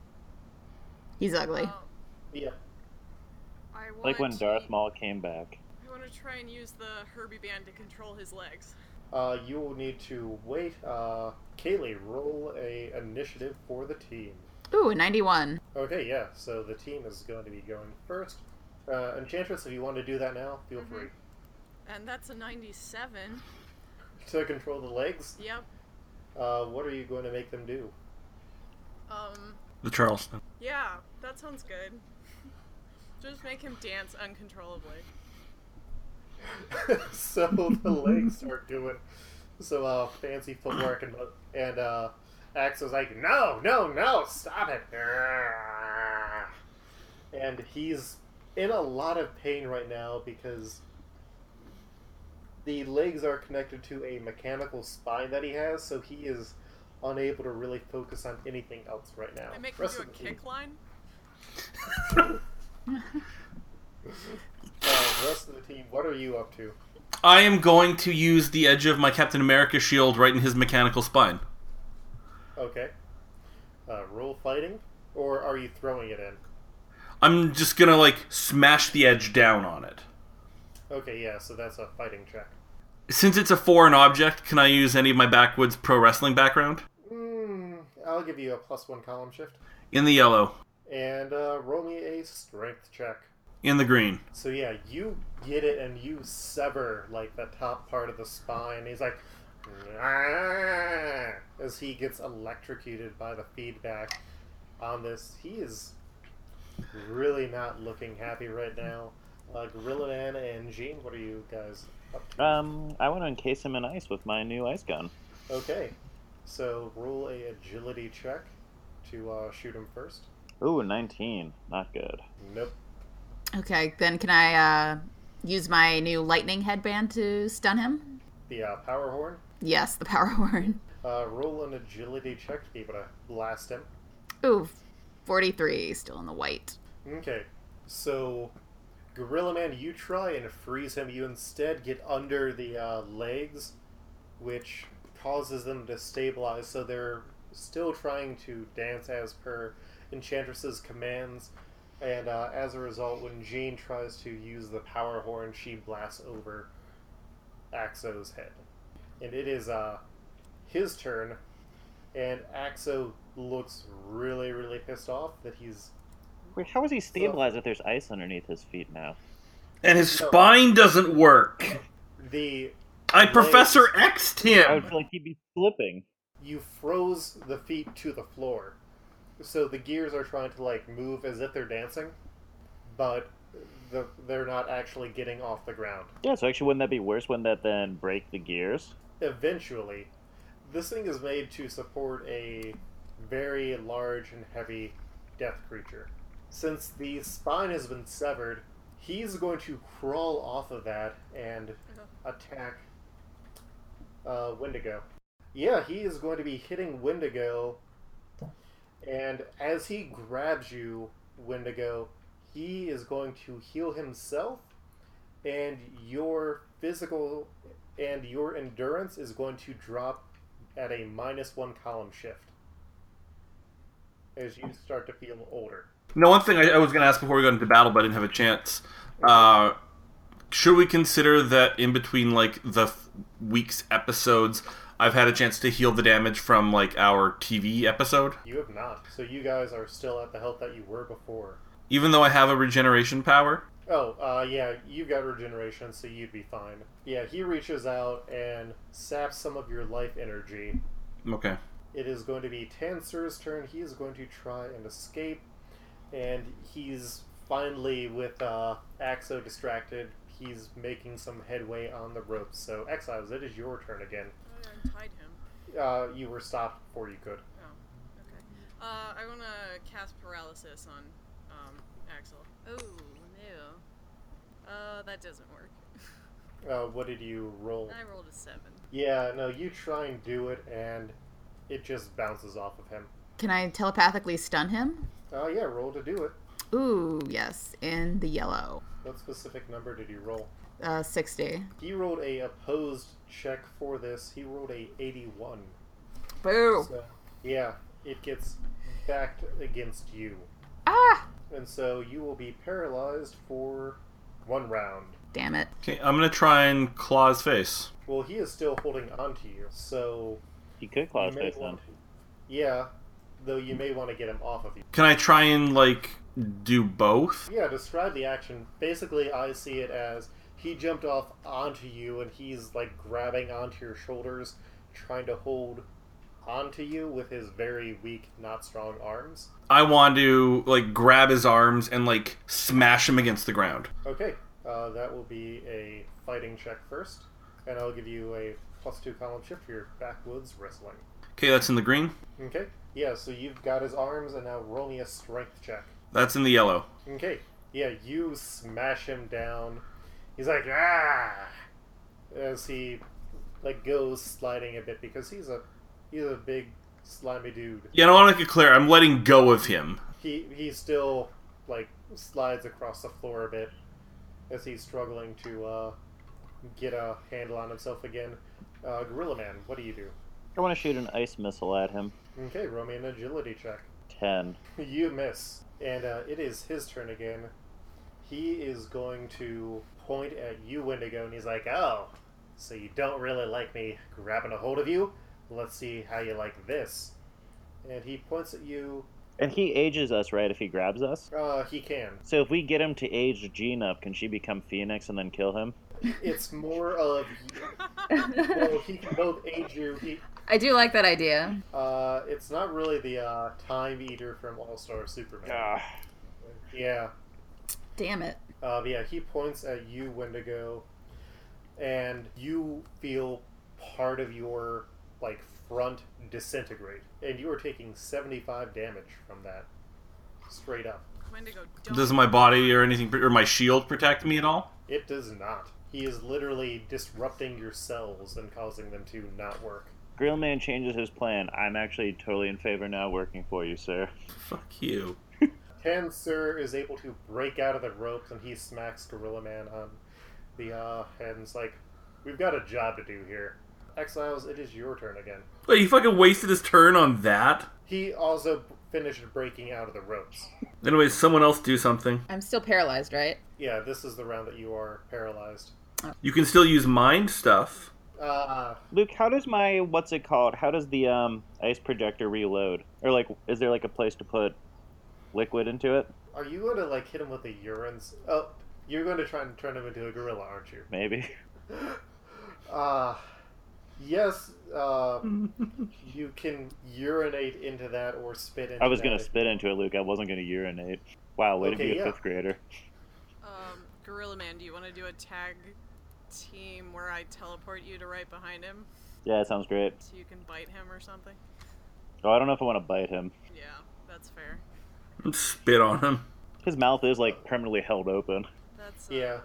he's ugly. uh, Yeah. I want Like when to- Darth Maul came back. I want to try and use the Herbie band to control his legs. Uh, you will need to wait. Uh, Kaylee, roll a initiative for the team. Ooh, ninety-one. Okay, yeah, so the team is going to be going first. Uh, Enchantress, if you want to do that now, feel Mhm. free. And that's a ninety-seven. To control the legs, Yep. uh, what are you going to make them do? Um The Charleston. yeah, that sounds good. Just make him dance uncontrollably. So the legs start doing some uh, fancy footwork, and and uh, Axel's like, no, no, no, stop it. And he's in a lot of pain right now because the legs are connected to a mechanical spine that he has, so he is unable to really focus on anything else right now. I make him Rest do a of the team- kick line. Uh, rest of the team, what are you up to? I am going to use the edge of my Captain America shield right in his mechanical spine. Okay. Uh, roll fighting, or are you throwing it in? I'm just gonna, like, smash the edge down on it. Okay, yeah, so that's a fighting check. Since it's a foreign object, can I use any of my backwoods pro wrestling background? Mm, I'll give you a plus one column shift. In the yellow. And uh, roll me a strength check. In the green. So yeah, you get it and you sever, like, the top part of the spine. He's like, "Ah," as he gets electrocuted by the feedback on this. He is really not looking happy right now. Uh, Gorilla Man and Jean, what are you guys up to? Um, I want to encase him in ice with my new ice gun. Okay, so roll a agility check to uh, shoot him first. Ooh, nineteen. Not good. Nope. Okay, then can I uh, use my new lightning headband to stun him? The uh, power horn. Yes, the power horn. Uh, roll an agility check to be able to blast him. Ooh, forty-three, still in the white. Okay, so Gorilla Man, you try and freeze him. You instead get under the uh, legs, which causes them to stabilize. So they're still trying to dance as per Enchantress's commands. And uh, as a result, when Jean tries to use the power horn, she blasts over Axo's head. And it is uh, his turn, and Axo looks really, really pissed off that he's... Wait, how is he stabilized if there's ice underneath his feet now? And his No. spine doesn't work. The I legs- Professor X'd I would him. feel like he'd be slipping. You froze the feet to the floor. So the gears are trying to like move as if they're dancing, but the, they're not actually getting off the ground. Yeah, so actually, wouldn't that be worse? Wouldn't that then break the gears? Eventually, this thing is made to support a very large and heavy death creature. Since the spine has been severed, he's going to crawl off of that and attack uh, Wendigo. Yeah, he is going to be hitting Wendigo, and as he grabs you, Wendigo, he is going to heal himself, and your physical and your endurance is going to drop at a minus one column shift as you start to feel older. No, one thing I, I was going to ask before we got into battle, but I didn't have a chance. Uh, should we consider that in between like the f- week's episodes, I've had a chance to heal the damage from like our T V episode, You have not, so you guys are still at the health that you were before. even though I have a regeneration power? Oh, uh, yeah, you got regeneration, so you'd be fine. Yeah, he reaches out and saps some of your life energy. Okay. It is going to be Tansur's turn. He is going to try and escape, and he's finally, with uh, Axo distracted, he's making some headway on the ropes. So, Exiles, it is your turn again. Oh, I untied him. Uh, you were stopped before you could. Oh, okay. Uh, I want to cast paralysis on um, Axel. Oh, no. Uh, that doesn't work. Uh, what did you roll? I rolled a seven. Yeah, no, you try and do it, and it just bounces off of him. Can I telepathically stun him? Uh, yeah, roll to do it. Ooh, yes, in the yellow. What specific number did you roll? Uh, sixty. He rolled a opposed check for this. He rolled a eighty-one. Boo! So, yeah, it gets backed against you. Ah! And so you will be paralyzed for one round. Damn it. Okay, I'm going to try and claw his face. Well, he is still holding on to you, so... He could claw you his may face then. want- Yeah, though you may want to get him off of you. Can I try and, like, do both? Yeah, describe the action. Basically, I see it as he jumped off onto you and he's, like, grabbing onto your shoulders, trying to hold onto you with his very weak, not strong arms. I want to, like, grab his arms and, like, smash him against the ground. Okay, uh, that will be a fighting check first, and I'll give you a plus two column shift for your backwoods wrestling. Okay, that's in the green. Okay, yeah, so you've got his arms, and now roll me a strength check. That's in the yellow. Okay, yeah, you smash him down. He's like, ah! As he, like, goes sliding a bit, because he's a, he's a big, slimy dude. Yeah, I want to make it clear, I'm letting go of him. He, he still, like, slides across the floor a bit, as he's struggling to, uh, get a handle on himself again. Uh, Gorilla Man, what do you do? I want to shoot an ice missile at him. Okay, roll me an agility check. Ten. You miss. And uh, it is his turn again. He is going to point at you, Wendigo, and he's like, oh, so you don't really like me grabbing a hold of you? Let's see how you like this. And he points at you. And he ages us, right, if he grabs us? Uh, he can. So if we get him to age Jean up, can she become Phoenix and then kill him? It's more of, well, he can both age you. He, I do like that idea. uh, it's not really the uh, Time Eater from All-Star Superman. Ah. Yeah. Damn it. Uh, yeah, he points at you, Wendigo, and you feel part of your, like, front disintegrate. And you are taking seventy-five damage from that. Straight up. Wendigo, don't. Does my body or anything, or my shield protect me at all? It does not. He is literally disrupting your cells and causing them to not work. Grill Man changes his plan. I'm actually totally in favor now working for you, sir. Fuck you. Tansur is able to break out of the ropes, and he smacks Gorilla Man on the uh, head and is like, we've got a job to do here. Exiles, it is your turn again. Wait, he fucking wasted his turn on that? He also finished breaking out of the ropes. Anyways, someone else do something. I'm still paralyzed, right? Yeah, this is the round that you are paralyzed. You can still use mind stuff. Uh, Luke, how does my, what's it called? How does the um, ice projector reload? Or, like, is there, like, a place to put liquid into it? are you going to, like, hit him with a urine... s- Oh, You're going to try and turn him into a gorilla, aren't you? Maybe. Uh, yes, uh, you can urinate into that or spit into I was that. gonna spit into it, Luke. I wasn't gonna urinate. Wow, way to Okay, be a yeah. fifth grader. Um, Gorilla Man, do you want to do a tag team where I teleport you to right behind him Yeah, that sounds great. so you can bite him or something? Oh, I don't know if I want to bite him. Yeah, that's fair. Spit on him. His mouth is like permanently held open. That's uh, Yeah.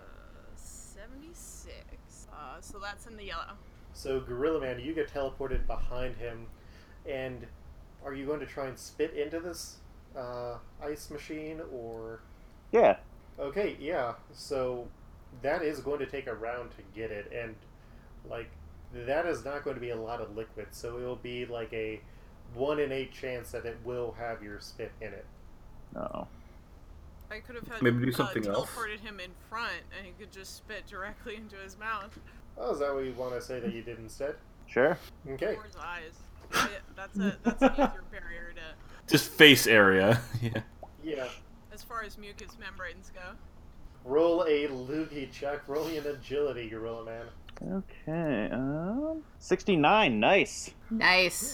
seventy-six. Uh, so that's in the yellow. So, Gorilla Man, you get teleported behind him, and are you going to try and spit into this uh, ice machine, or... Yeah. Okay, yeah, so that is going to take a round to get it, and, like, that is not going to be a lot of liquid, so it will be like a one in eight chance that it will have your spit in it. No. I could have had Maybe do uh, something else. teleported him in front, and he could just spit directly into his mouth Oh, is that what you want to say that you did instead? Sure. Okay. or his eyes. I- that's a that's an easier barrier to, Just face area. Yeah. Yeah. as far as mucous membranes go. Roll a loogie check. Roll me an agility, Gorilla Man. Okay. Um. Sixty-nine. Nice. Nice.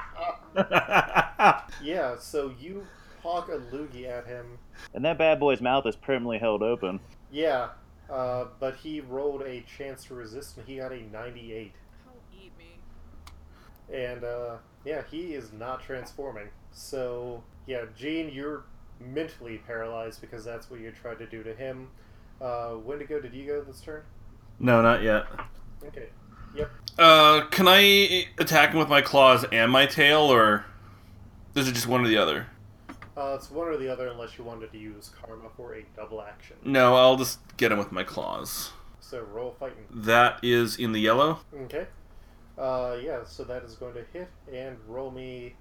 Nice. Yeah, so you hawk a loogie at him. And that bad boy's mouth is permanently held open. Yeah, uh, but he rolled a chance to resist, and he got a ninety-eight. He'll eat me. And, uh, yeah, he is not transforming. So, yeah, Gene, you're mentally paralyzed because that's what you tried to do to him. Uh, Wendigo, did you go this turn? No, not yet. Okay. Yep. Uh, can I attack him with my claws and my tail, or is it just one or the other? Uh, it's one or the other unless you wanted to use Karma for a double action. No, I'll just get him with my claws. So roll fighting. That is in the yellow. Okay. Uh, yeah, so that is going to hit, and roll me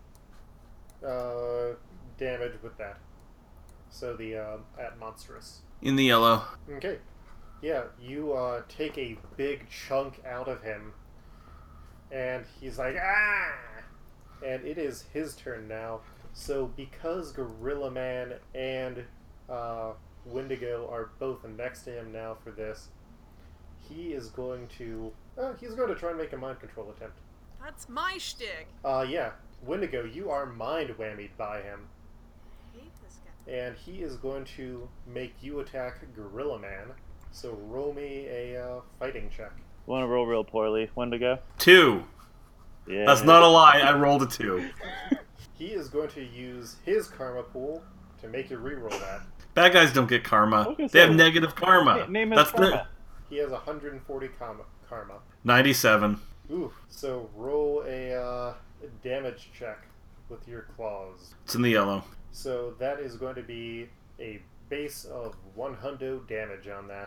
uh, damage with that. So the uh, at monstrous. In the yellow. Okay. Yeah, you uh, take a big chunk out of him, and he's like, ah! And it is his turn now. So because Gorilla Man and uh, Wendigo are both next to him now for this, he is going to... Uh, he's going to try and make a mind control attempt. That's my shtick. Uh, yeah. Wendigo, you are mind whammied by him. I hate this guy. And he is going to make you attack Gorilla Man. So roll me a uh, fighting check. Want to roll real poorly, Wendigo? Two. Yeah. That's not a lie. I rolled a two. He is going to use his karma pool to make you reroll that. Bad guys don't get karma. Okay, They have so- negative karma. Na- Name his That's karma. He has one hundred forty karma. karma. ninety-seven. Ooh, so roll a uh, damage check with your claws. It's in the yellow. So that is going to be a base of one hundred damage on that.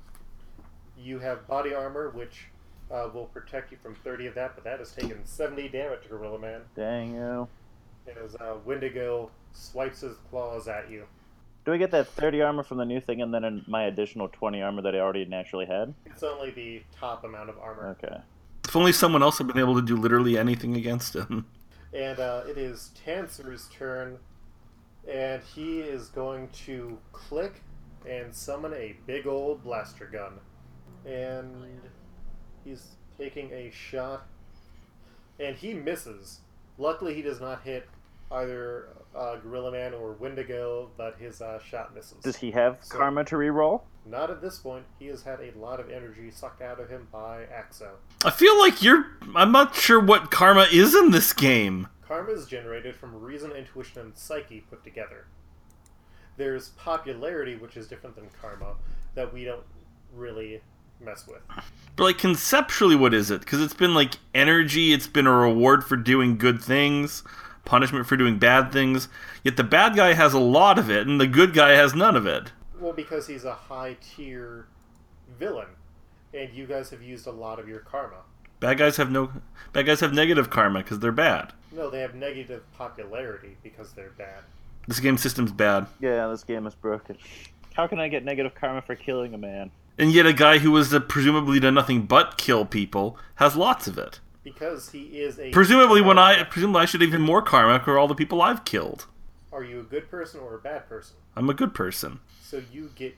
You have body armor, which uh, will protect you from thirty of that, but that has taken seventy damage, Gorilla Man. Dang you. As uh, Wendigo swipes his claws at you. Do I get that thirty armor from the new thing and then in my additional twenty armor that I already naturally had? It's only the top amount of armor. Okay. If only someone else had been able to do literally anything against him. And uh, it is Tanser's turn, and he is going to click and summon a big old blaster gun. And he's taking a shot, and he misses. Luckily, he does not hit either uh, Gorilla Man or Wendigo, but his uh, shot misses. Does he have So- karma to reroll? Not at this point. He has had a lot of energy sucked out of him by Axo. I feel like you're... I'm not sure what karma is in this game. Karma is generated from reason, intuition, and psyche put together. There's popularity, which is different than karma, that we don't really mess with. But, like, conceptually, what is it? Because it's been, like, energy, it's been a reward for doing good things, punishment for doing bad things, yet the bad guy has a lot of it, and the good guy has none of it. Well, because he's a high-tier villain, and you guys have used a lot of your karma. Bad guys have no... Bad guys have negative karma, because they're bad. No, they have negative popularity because they're bad. This game system's bad. Yeah, this game is broken. How can I get negative karma for killing a man? And yet a guy who was uh, presumably done nothing but kill people has lots of it. Because he is a... Presumably when I... Presumably I should have even more karma for all the people I've killed. Are you a good person or a bad person? I'm a good person. So you get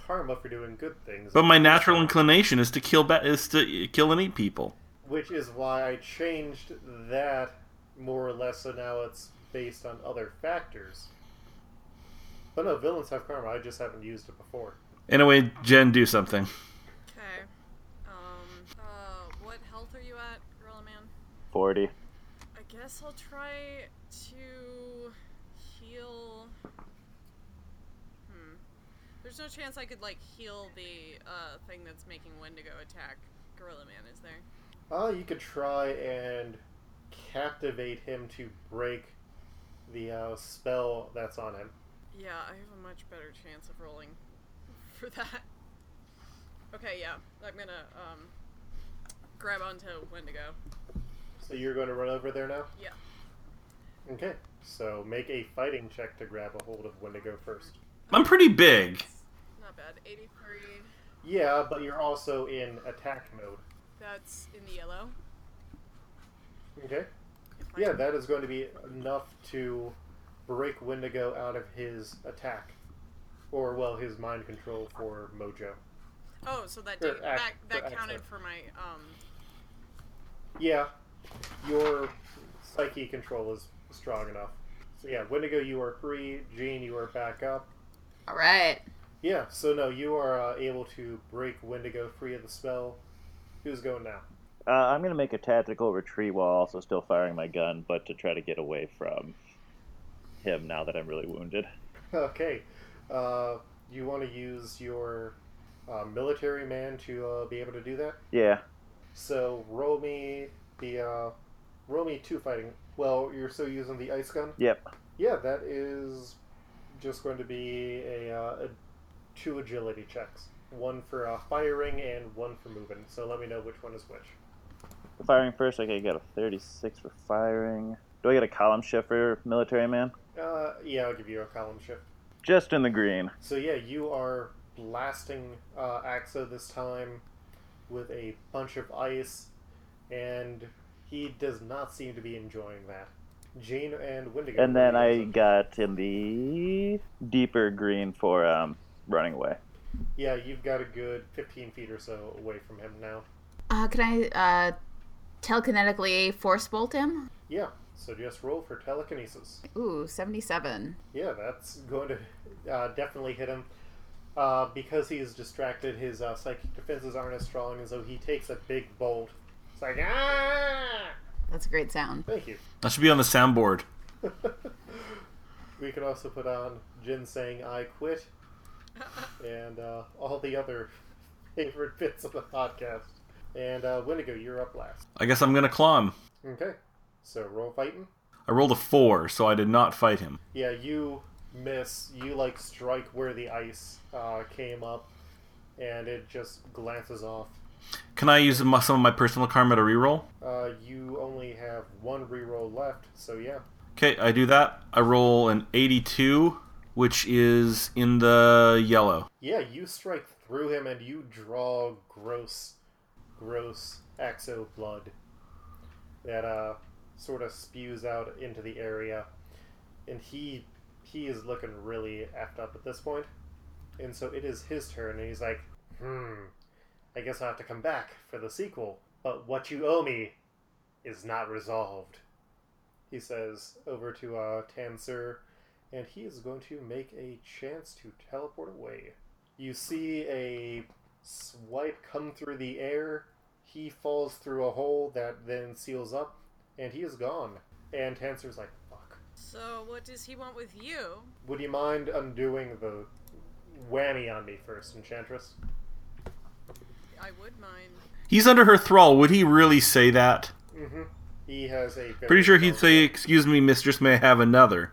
karma for doing good things. But my natural inclination is to kill ba- is to kill and eat people. Which is why I changed that more or less, so now it's based on other factors. But no, villains have karma, I just haven't used it before. Anyway, Jen, do something. Okay. Um, uh, what health are you at, Gorilla Man? forty. I guess I'll try to heal... Hmm. There's no chance I could, like, heal the, uh, thing that's making Wendigo attack Gorilla Man, is there? Uh, you could try and captivate him to break the uh, spell that's on him. Yeah, I have a much better chance of rolling for that. Okay, yeah, I'm gonna, um, grab onto Wendigo. So you're going to run over there now? Yeah. Okay, so make a fighting check to grab a hold of Wendigo first. I'm pretty big. Not bad. eighty-three. Yeah, but you're also in attack mode. That's in the yellow. Okay. If I- Yeah, that is going to be enough to break Wendigo out of his attack. Or, well, his mind control for Mojo. Oh, so that Or did, act- that, that for counted accent. for my, um... Yeah, your psyche control is strong enough. So yeah, Wendigo, you are free. Jean, you are back up. All right. Yeah, so no, you are uh, able to break Wendigo free of the spell. Who's going now? Uh, I'm going to make a tactical retreat while also still firing my gun, but to try to get away from him now that I'm really wounded. Okay. Uh, you want to use your uh, military man to uh, be able to do that? Yeah. So roll me the uh, roll me two fighting. Well, you're still using the ice gun. Yep. Yeah, that is just going to be a, uh, a two agility checks. One for uh, firing and one for moving. So let me know which one is which. For firing first, okay, I got a thirty-six for firing. Do I get a column shift for military man? Uh, yeah, I'll give you a column shift. Just in the green. So yeah, you are blasting uh, Axo this time with a bunch of ice, and he does not seem to be enjoying that. Jean and Wendigo. And then I got. got in the deeper green for um, running away. Yeah, you've got a good fifteen feet or so away from him now. Uh, can I uh, telekinetically force bolt him? Yeah, so just roll for telekinesis. Ooh, seventy-seven. Yeah, that's going to uh, definitely hit him. Uh, because he's distracted, his uh, psychic defenses aren't as strong, and so he takes a big bolt. It's like, ah! That's a great sound. Thank you. That should be on the soundboard. We can also put on Jin saying, I quit, and uh, all the other favorite bits of the podcast. And uh, Wendigo, you're up last. I guess I'm gonna claw him. Okay, so roll fighting. I rolled a four, so I did not fight him. Yeah, you miss. You, like, strike where the ice uh, came up, and it just glances off. Can I use my, some of my personal karma to reroll? Uh, you only have one reroll left, so yeah. Okay, I do that. I roll an eighty-two, which is in the yellow. Yeah, you strike through him, and you draw gross, gross Axo blood that uh, sort of spews out into the area. And he he is looking really effed up at this point. And so it is his turn, and he's like, hmm, I guess I'll have to come back for the sequel. But what you owe me is not resolved, he says over to uh, Tansur, and he is going to make a chance to teleport away. You see a swipe come through the air. He falls through a hole that then seals up, and he is gone. And Tansur's like, fuck. So, what does he want with you? Would you mind undoing the whammy on me first, Enchantress? I would mind. He's under her thrall. Would he really say that? Mm-hmm. He has a very Pretty sure he'd strong- say, "Excuse me, mistress, may I have another?"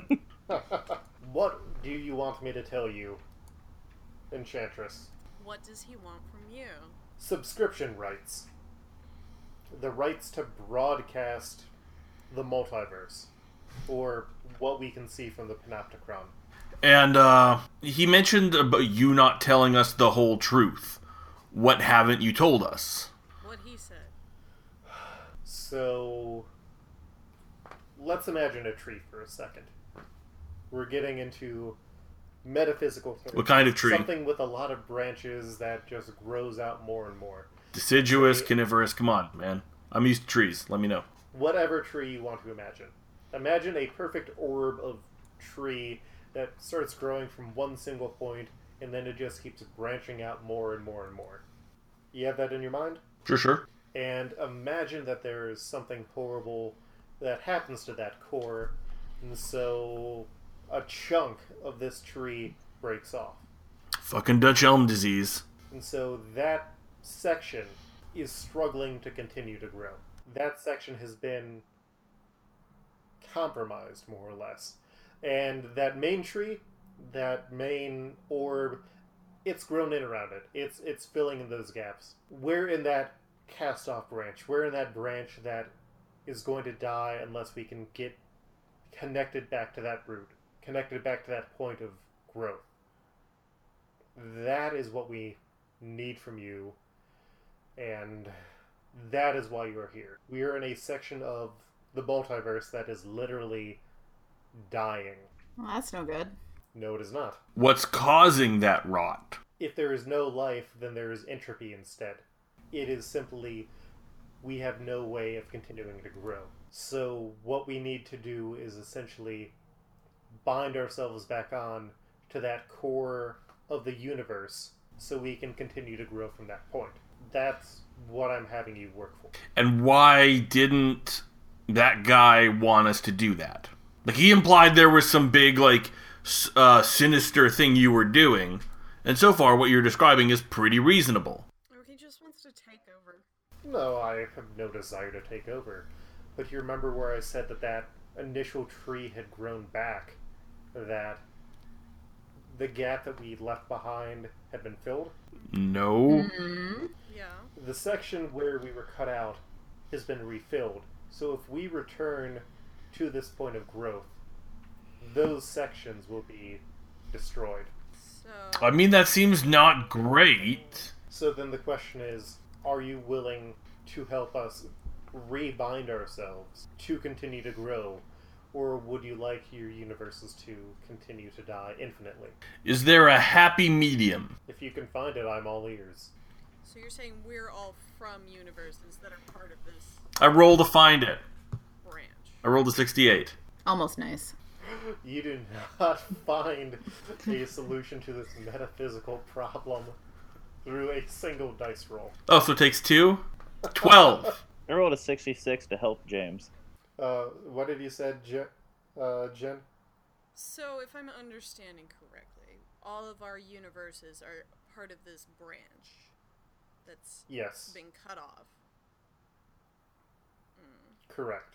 What do you want me to tell you, Enchantress? What does he want from you? Subscription rights. The rights to broadcast the multiverse. Or what we can see from the Panopticon. And uh, he mentioned about you not telling us the whole truth. What haven't you told us? What he said. So, let's imagine a tree for a second. We're getting into metaphysical tree. What kind of tree? Something with a lot of branches that just grows out more and more. Deciduous, Tree. coniferous. Come on, man. I'm used to trees. Let me know. Whatever tree you want to imagine. Imagine a perfect orb of tree that starts growing from one single point, and then it just keeps branching out more and more and more. You have that in your mind? Sure, sure. And imagine that there is something horrible that happens to that core, and so a chunk of this tree breaks off. Fucking Dutch elm disease. And so that section is struggling to continue to grow. That section has been compromised, more or less. And that main tree, that main orb, it's grown in around it. It's it's filling in those gaps. We're in that cast-off branch. We're in that branch that is going to die unless we can get connected back to that root, connected back to that point of growth. That is what we need from you, and that is why you are here. We are in a section of the multiverse that is literally dying. Well, that's no good. No, it is not. What's causing that rot? If there is no life, then there is entropy instead. It is simply, we have no way of continuing to grow. So what we need to do is essentially bind ourselves back on to that core of the universe so we can continue to grow from that point. That's what I'm having you work for. And why didn't that guy want us to do that? Like, he implied there was some big, like, uh, sinister thing you were doing, and so far what you're describing is pretty reasonable. Or he just wants to take over. No, I have no desire to take over. But you remember where I said that that initial tree had grown back, that the gap that we left behind had been filled? No. Mm-hmm. Yeah. The section where we were cut out has been refilled. So if we return to this point of growth, those sections will be destroyed. So. I mean, that seems not great. So then the question is, are you willing to help us rebind ourselves to continue to grow? Or would you like your universes to continue to die infinitely? Is there a happy medium? If you can find it, I'm all ears. So you're saying we're all from universes that are part of this I roll to find it. branch. I rolled a sixty-eight. Almost nice. You do not find a solution to this metaphysical problem through a single dice roll. Oh, so it takes two? Twelve. I rolled a sixty-six to help James. Uh, what did you said, Je- uh, Jen? So if I'm understanding correctly, all of our universes are part of this branch that's Yes, been cut off. Mm. correct.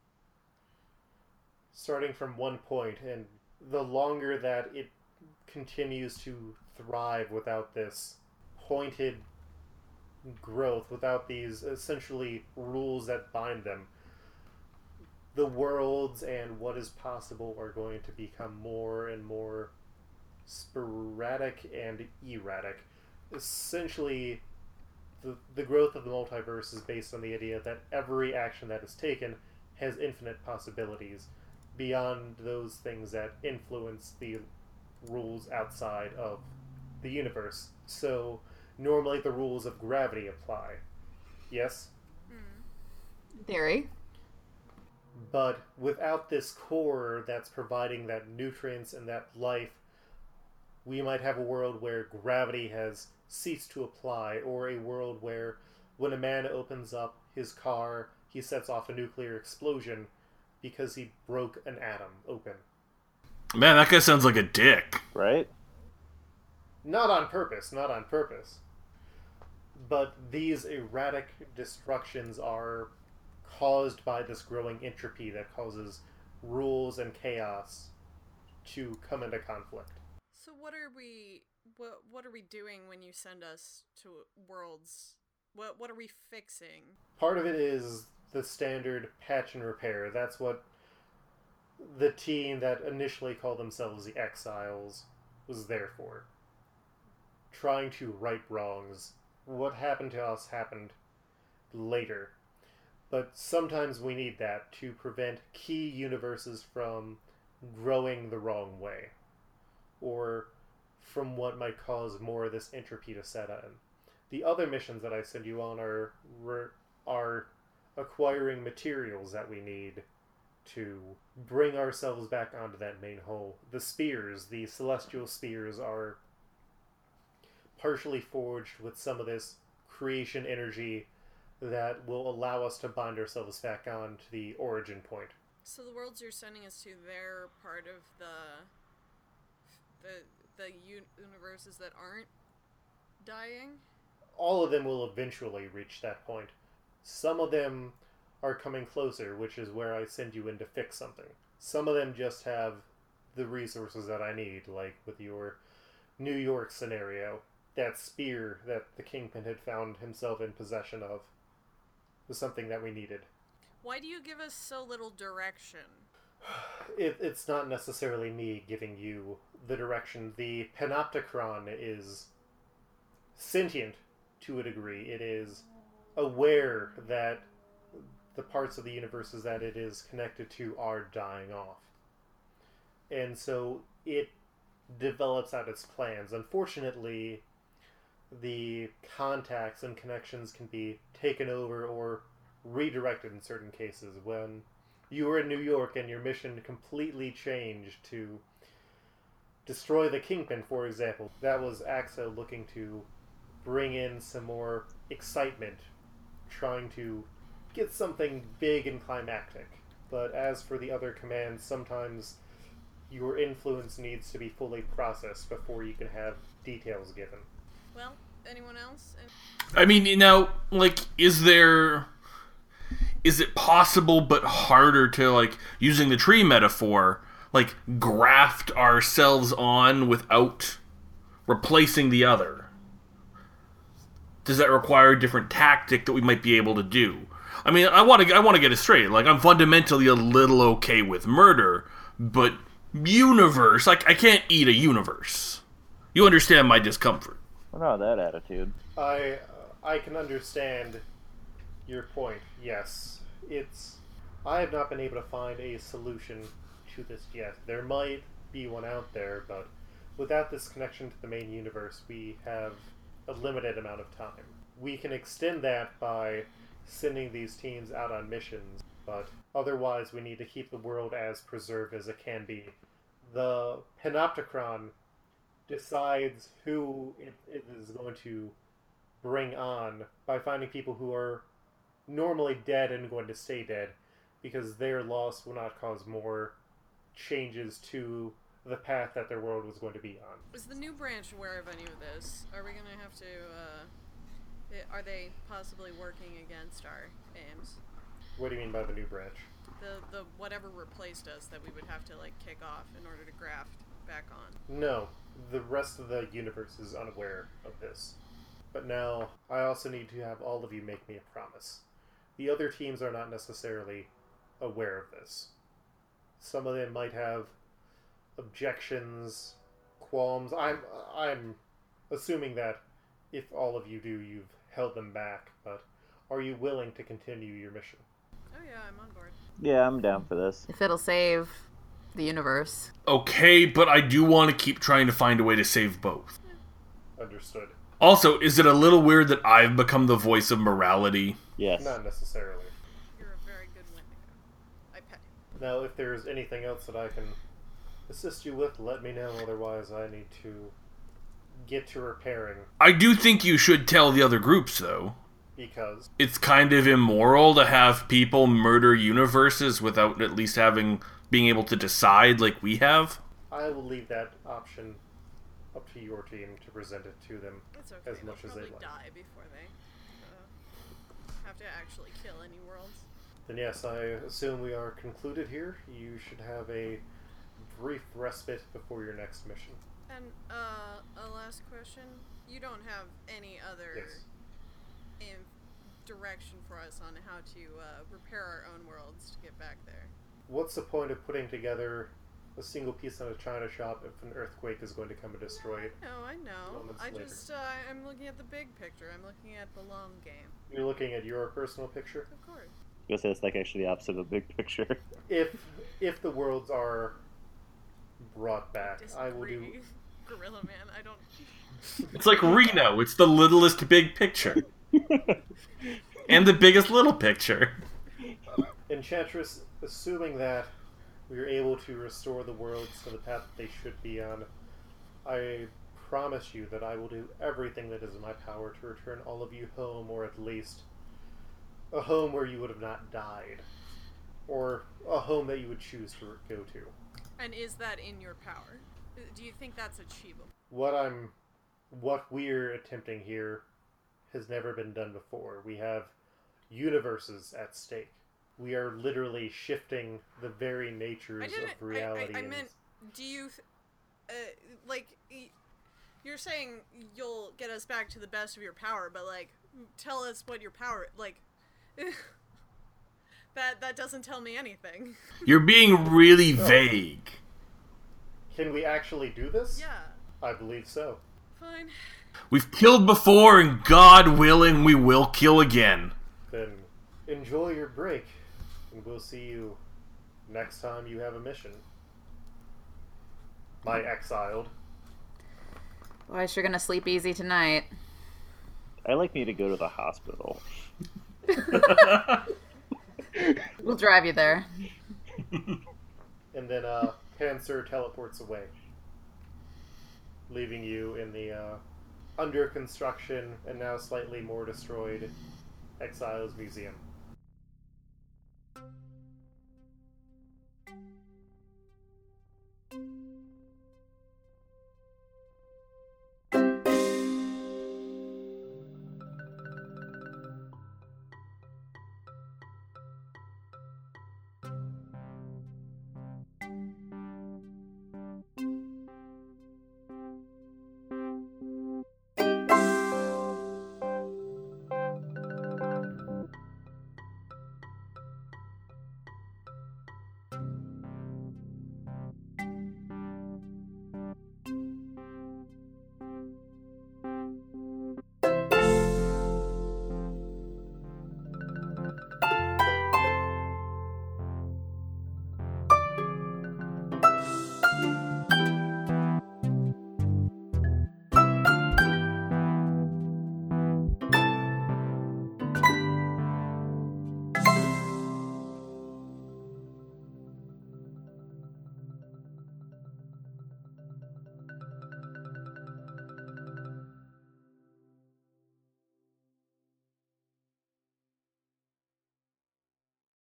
Starting from one point, and the longer that it continues to thrive without this pointed growth, without these essentially rules that bind them, the worlds and what is possible are going to become more and more sporadic and erratic. Essentially, the, the growth of the multiverse is based on the idea that every action that is taken has infinite possibilities beyond those things that influence the rules outside of the universe. So, normally the rules of gravity apply. Yes? Mm. Theory. But without this core that's providing that nutrients and that life, we might have a world where gravity has ceased to apply, or a world where when a man opens up his car, he sets off a nuclear explosion because he broke an atom open. Man, that guy sounds like a dick. Right? Not on purpose, not on purpose. But these erratic destructions are caused by this growing entropy that causes rules and chaos to come into conflict. So what are we what what are we doing when you send us to worlds? What what are we fixing? Part of it is the standard patch and repair. That's what the team that initially called themselves the Exiles was there for. Trying to right wrongs. What happened to us happened later. But sometimes we need that to prevent key universes from growing the wrong way. or from what might cause more of this entropy to set in. The other missions that I send you on are are acquiring materials that we need to bring ourselves back onto that main hull. The spears, the celestial spears, are partially forged with some of this creation energy that will allow us to bind ourselves back on to the origin point. So the worlds you're sending us to, they're part of the the the universes that aren't dying? All of them will eventually reach that point. Some of them are coming closer, which is where I send you in to fix something. Some of them just have the resources that I need, like with your New York scenario. That spear that the Kingpin had found himself in possession of was something that we needed. Why do you give us so little direction? It, it's not necessarily me giving you the direction. The Panopticon is sentient to a degree. It is aware that the parts of the universes that it is connected to are dying off. And so it develops out its plans. Unfortunately, the contacts and connections can be taken over or redirected in certain cases. When you were in New York and your mission completely changed to destroy the Kingpin, for example, that was Axo looking to bring in some more excitement, trying to get something big and climactic. But as for the other commands, sometimes your influence needs to be fully processed before you can have details given. Well, anyone else? I mean, now, like, is there... Is it possible but harder to, like, using the tree metaphor, like, graft ourselves on without replacing the other? Does that require a different tactic that we might be able to do? I mean, I want to I want to get it straight. Like, I'm fundamentally a little okay with murder, but universe, like, I can't eat a universe. You understand my discomfort. Well, no, that attitude. I I can understand your point. Yes, it's. I have not been able to find a solution to this yet. There might be one out there, but without this connection to the main universe, we have a limited amount of time. We can extend that by sending these teams out on missions, but otherwise we need to keep the world as preserved as it can be. The Panopticon decides who it, it is going to bring on by finding people who are normally dead and going to stay dead, because their loss will not cause more changes to the path that their world was going to be on. Is the new branch aware of any of this? Are we going to have to, uh, are they possibly working against our aims? What do you mean by the new branch? The, the whatever replaced us that we would have to, like, kick off in order to graft back on. No, the rest of the universe is unaware of this. But now, I also need to have all of you make me a promise. The other teams are not necessarily aware of this. Some of them might have objections, qualms. I'm I'm assuming that if all of you do, you've held them back, but are you willing to continue your mission? Oh yeah, I'm on board. Yeah, I'm down for this. If it'll save the universe. Okay, but I do want to keep trying to find a way to save both. Understood. Also, is it a little weird that I've become the voice of morality? Yes. Not necessarily. You're a very good Wendigo. I pet you. Now, if there's anything else that I can assist you with, let me know. Otherwise, I need to get to repairing. I do think you should tell the other groups, though. Because? It's kind of immoral to have people murder universes without at least having being able to decide like we have. I will leave that option up to your team to present it to them It's okay. as much They'll as they probably like. die before they uh, have to actually kill any worlds. Then yes, I assume we are concluded here. You should have a brief respite before your next mission. And uh, a last question. You don't have any other Yes. in direction for us on how to uh, repair our own worlds to get back there. What's the point of putting together a single piece on a china shop if an earthquake is going to come and destroy it? No, I know. Moments I later. just, uh, I'm looking at the big picture. I'm looking at the long game. You're looking at your personal picture? Of course. I guess it's like actually the opposite of the big picture. If if the worlds are brought back. I will do. Disagree. Gorilla Man, I don't. It's like Reno. It's the littlest big picture. And the biggest little picture. Enchantress, assuming that we are able to restore the worlds to the path that they should be on, I promise you that I will do everything that is in my power to return all of you home, or at least a home where you would have not died. Or a home that you would choose to go to. And is that in your power? Do you think that's achievable? What I'm, what we're attempting here has never been done before. We have universes at stake. We are literally shifting the very natures I didn't. of reality. I, I, I and- meant, do you, th- uh, like, y- you're saying you'll get us back to the best of your power, but like, tell us what your power, like, that that doesn't tell me anything. You're being really vague. Can we actually do this? Yeah. I believe so. Fine. We've killed before, and God willing, we will kill again. Then enjoy your break, and we'll see you next time you have a mission. My exiled. Boy, I sure gonna sleep easy tonight. I like me to go to the hospital. We'll drive you there. And then uh, Panzer teleports away, leaving you in the uh, under construction and now slightly more destroyed Exiles Museum.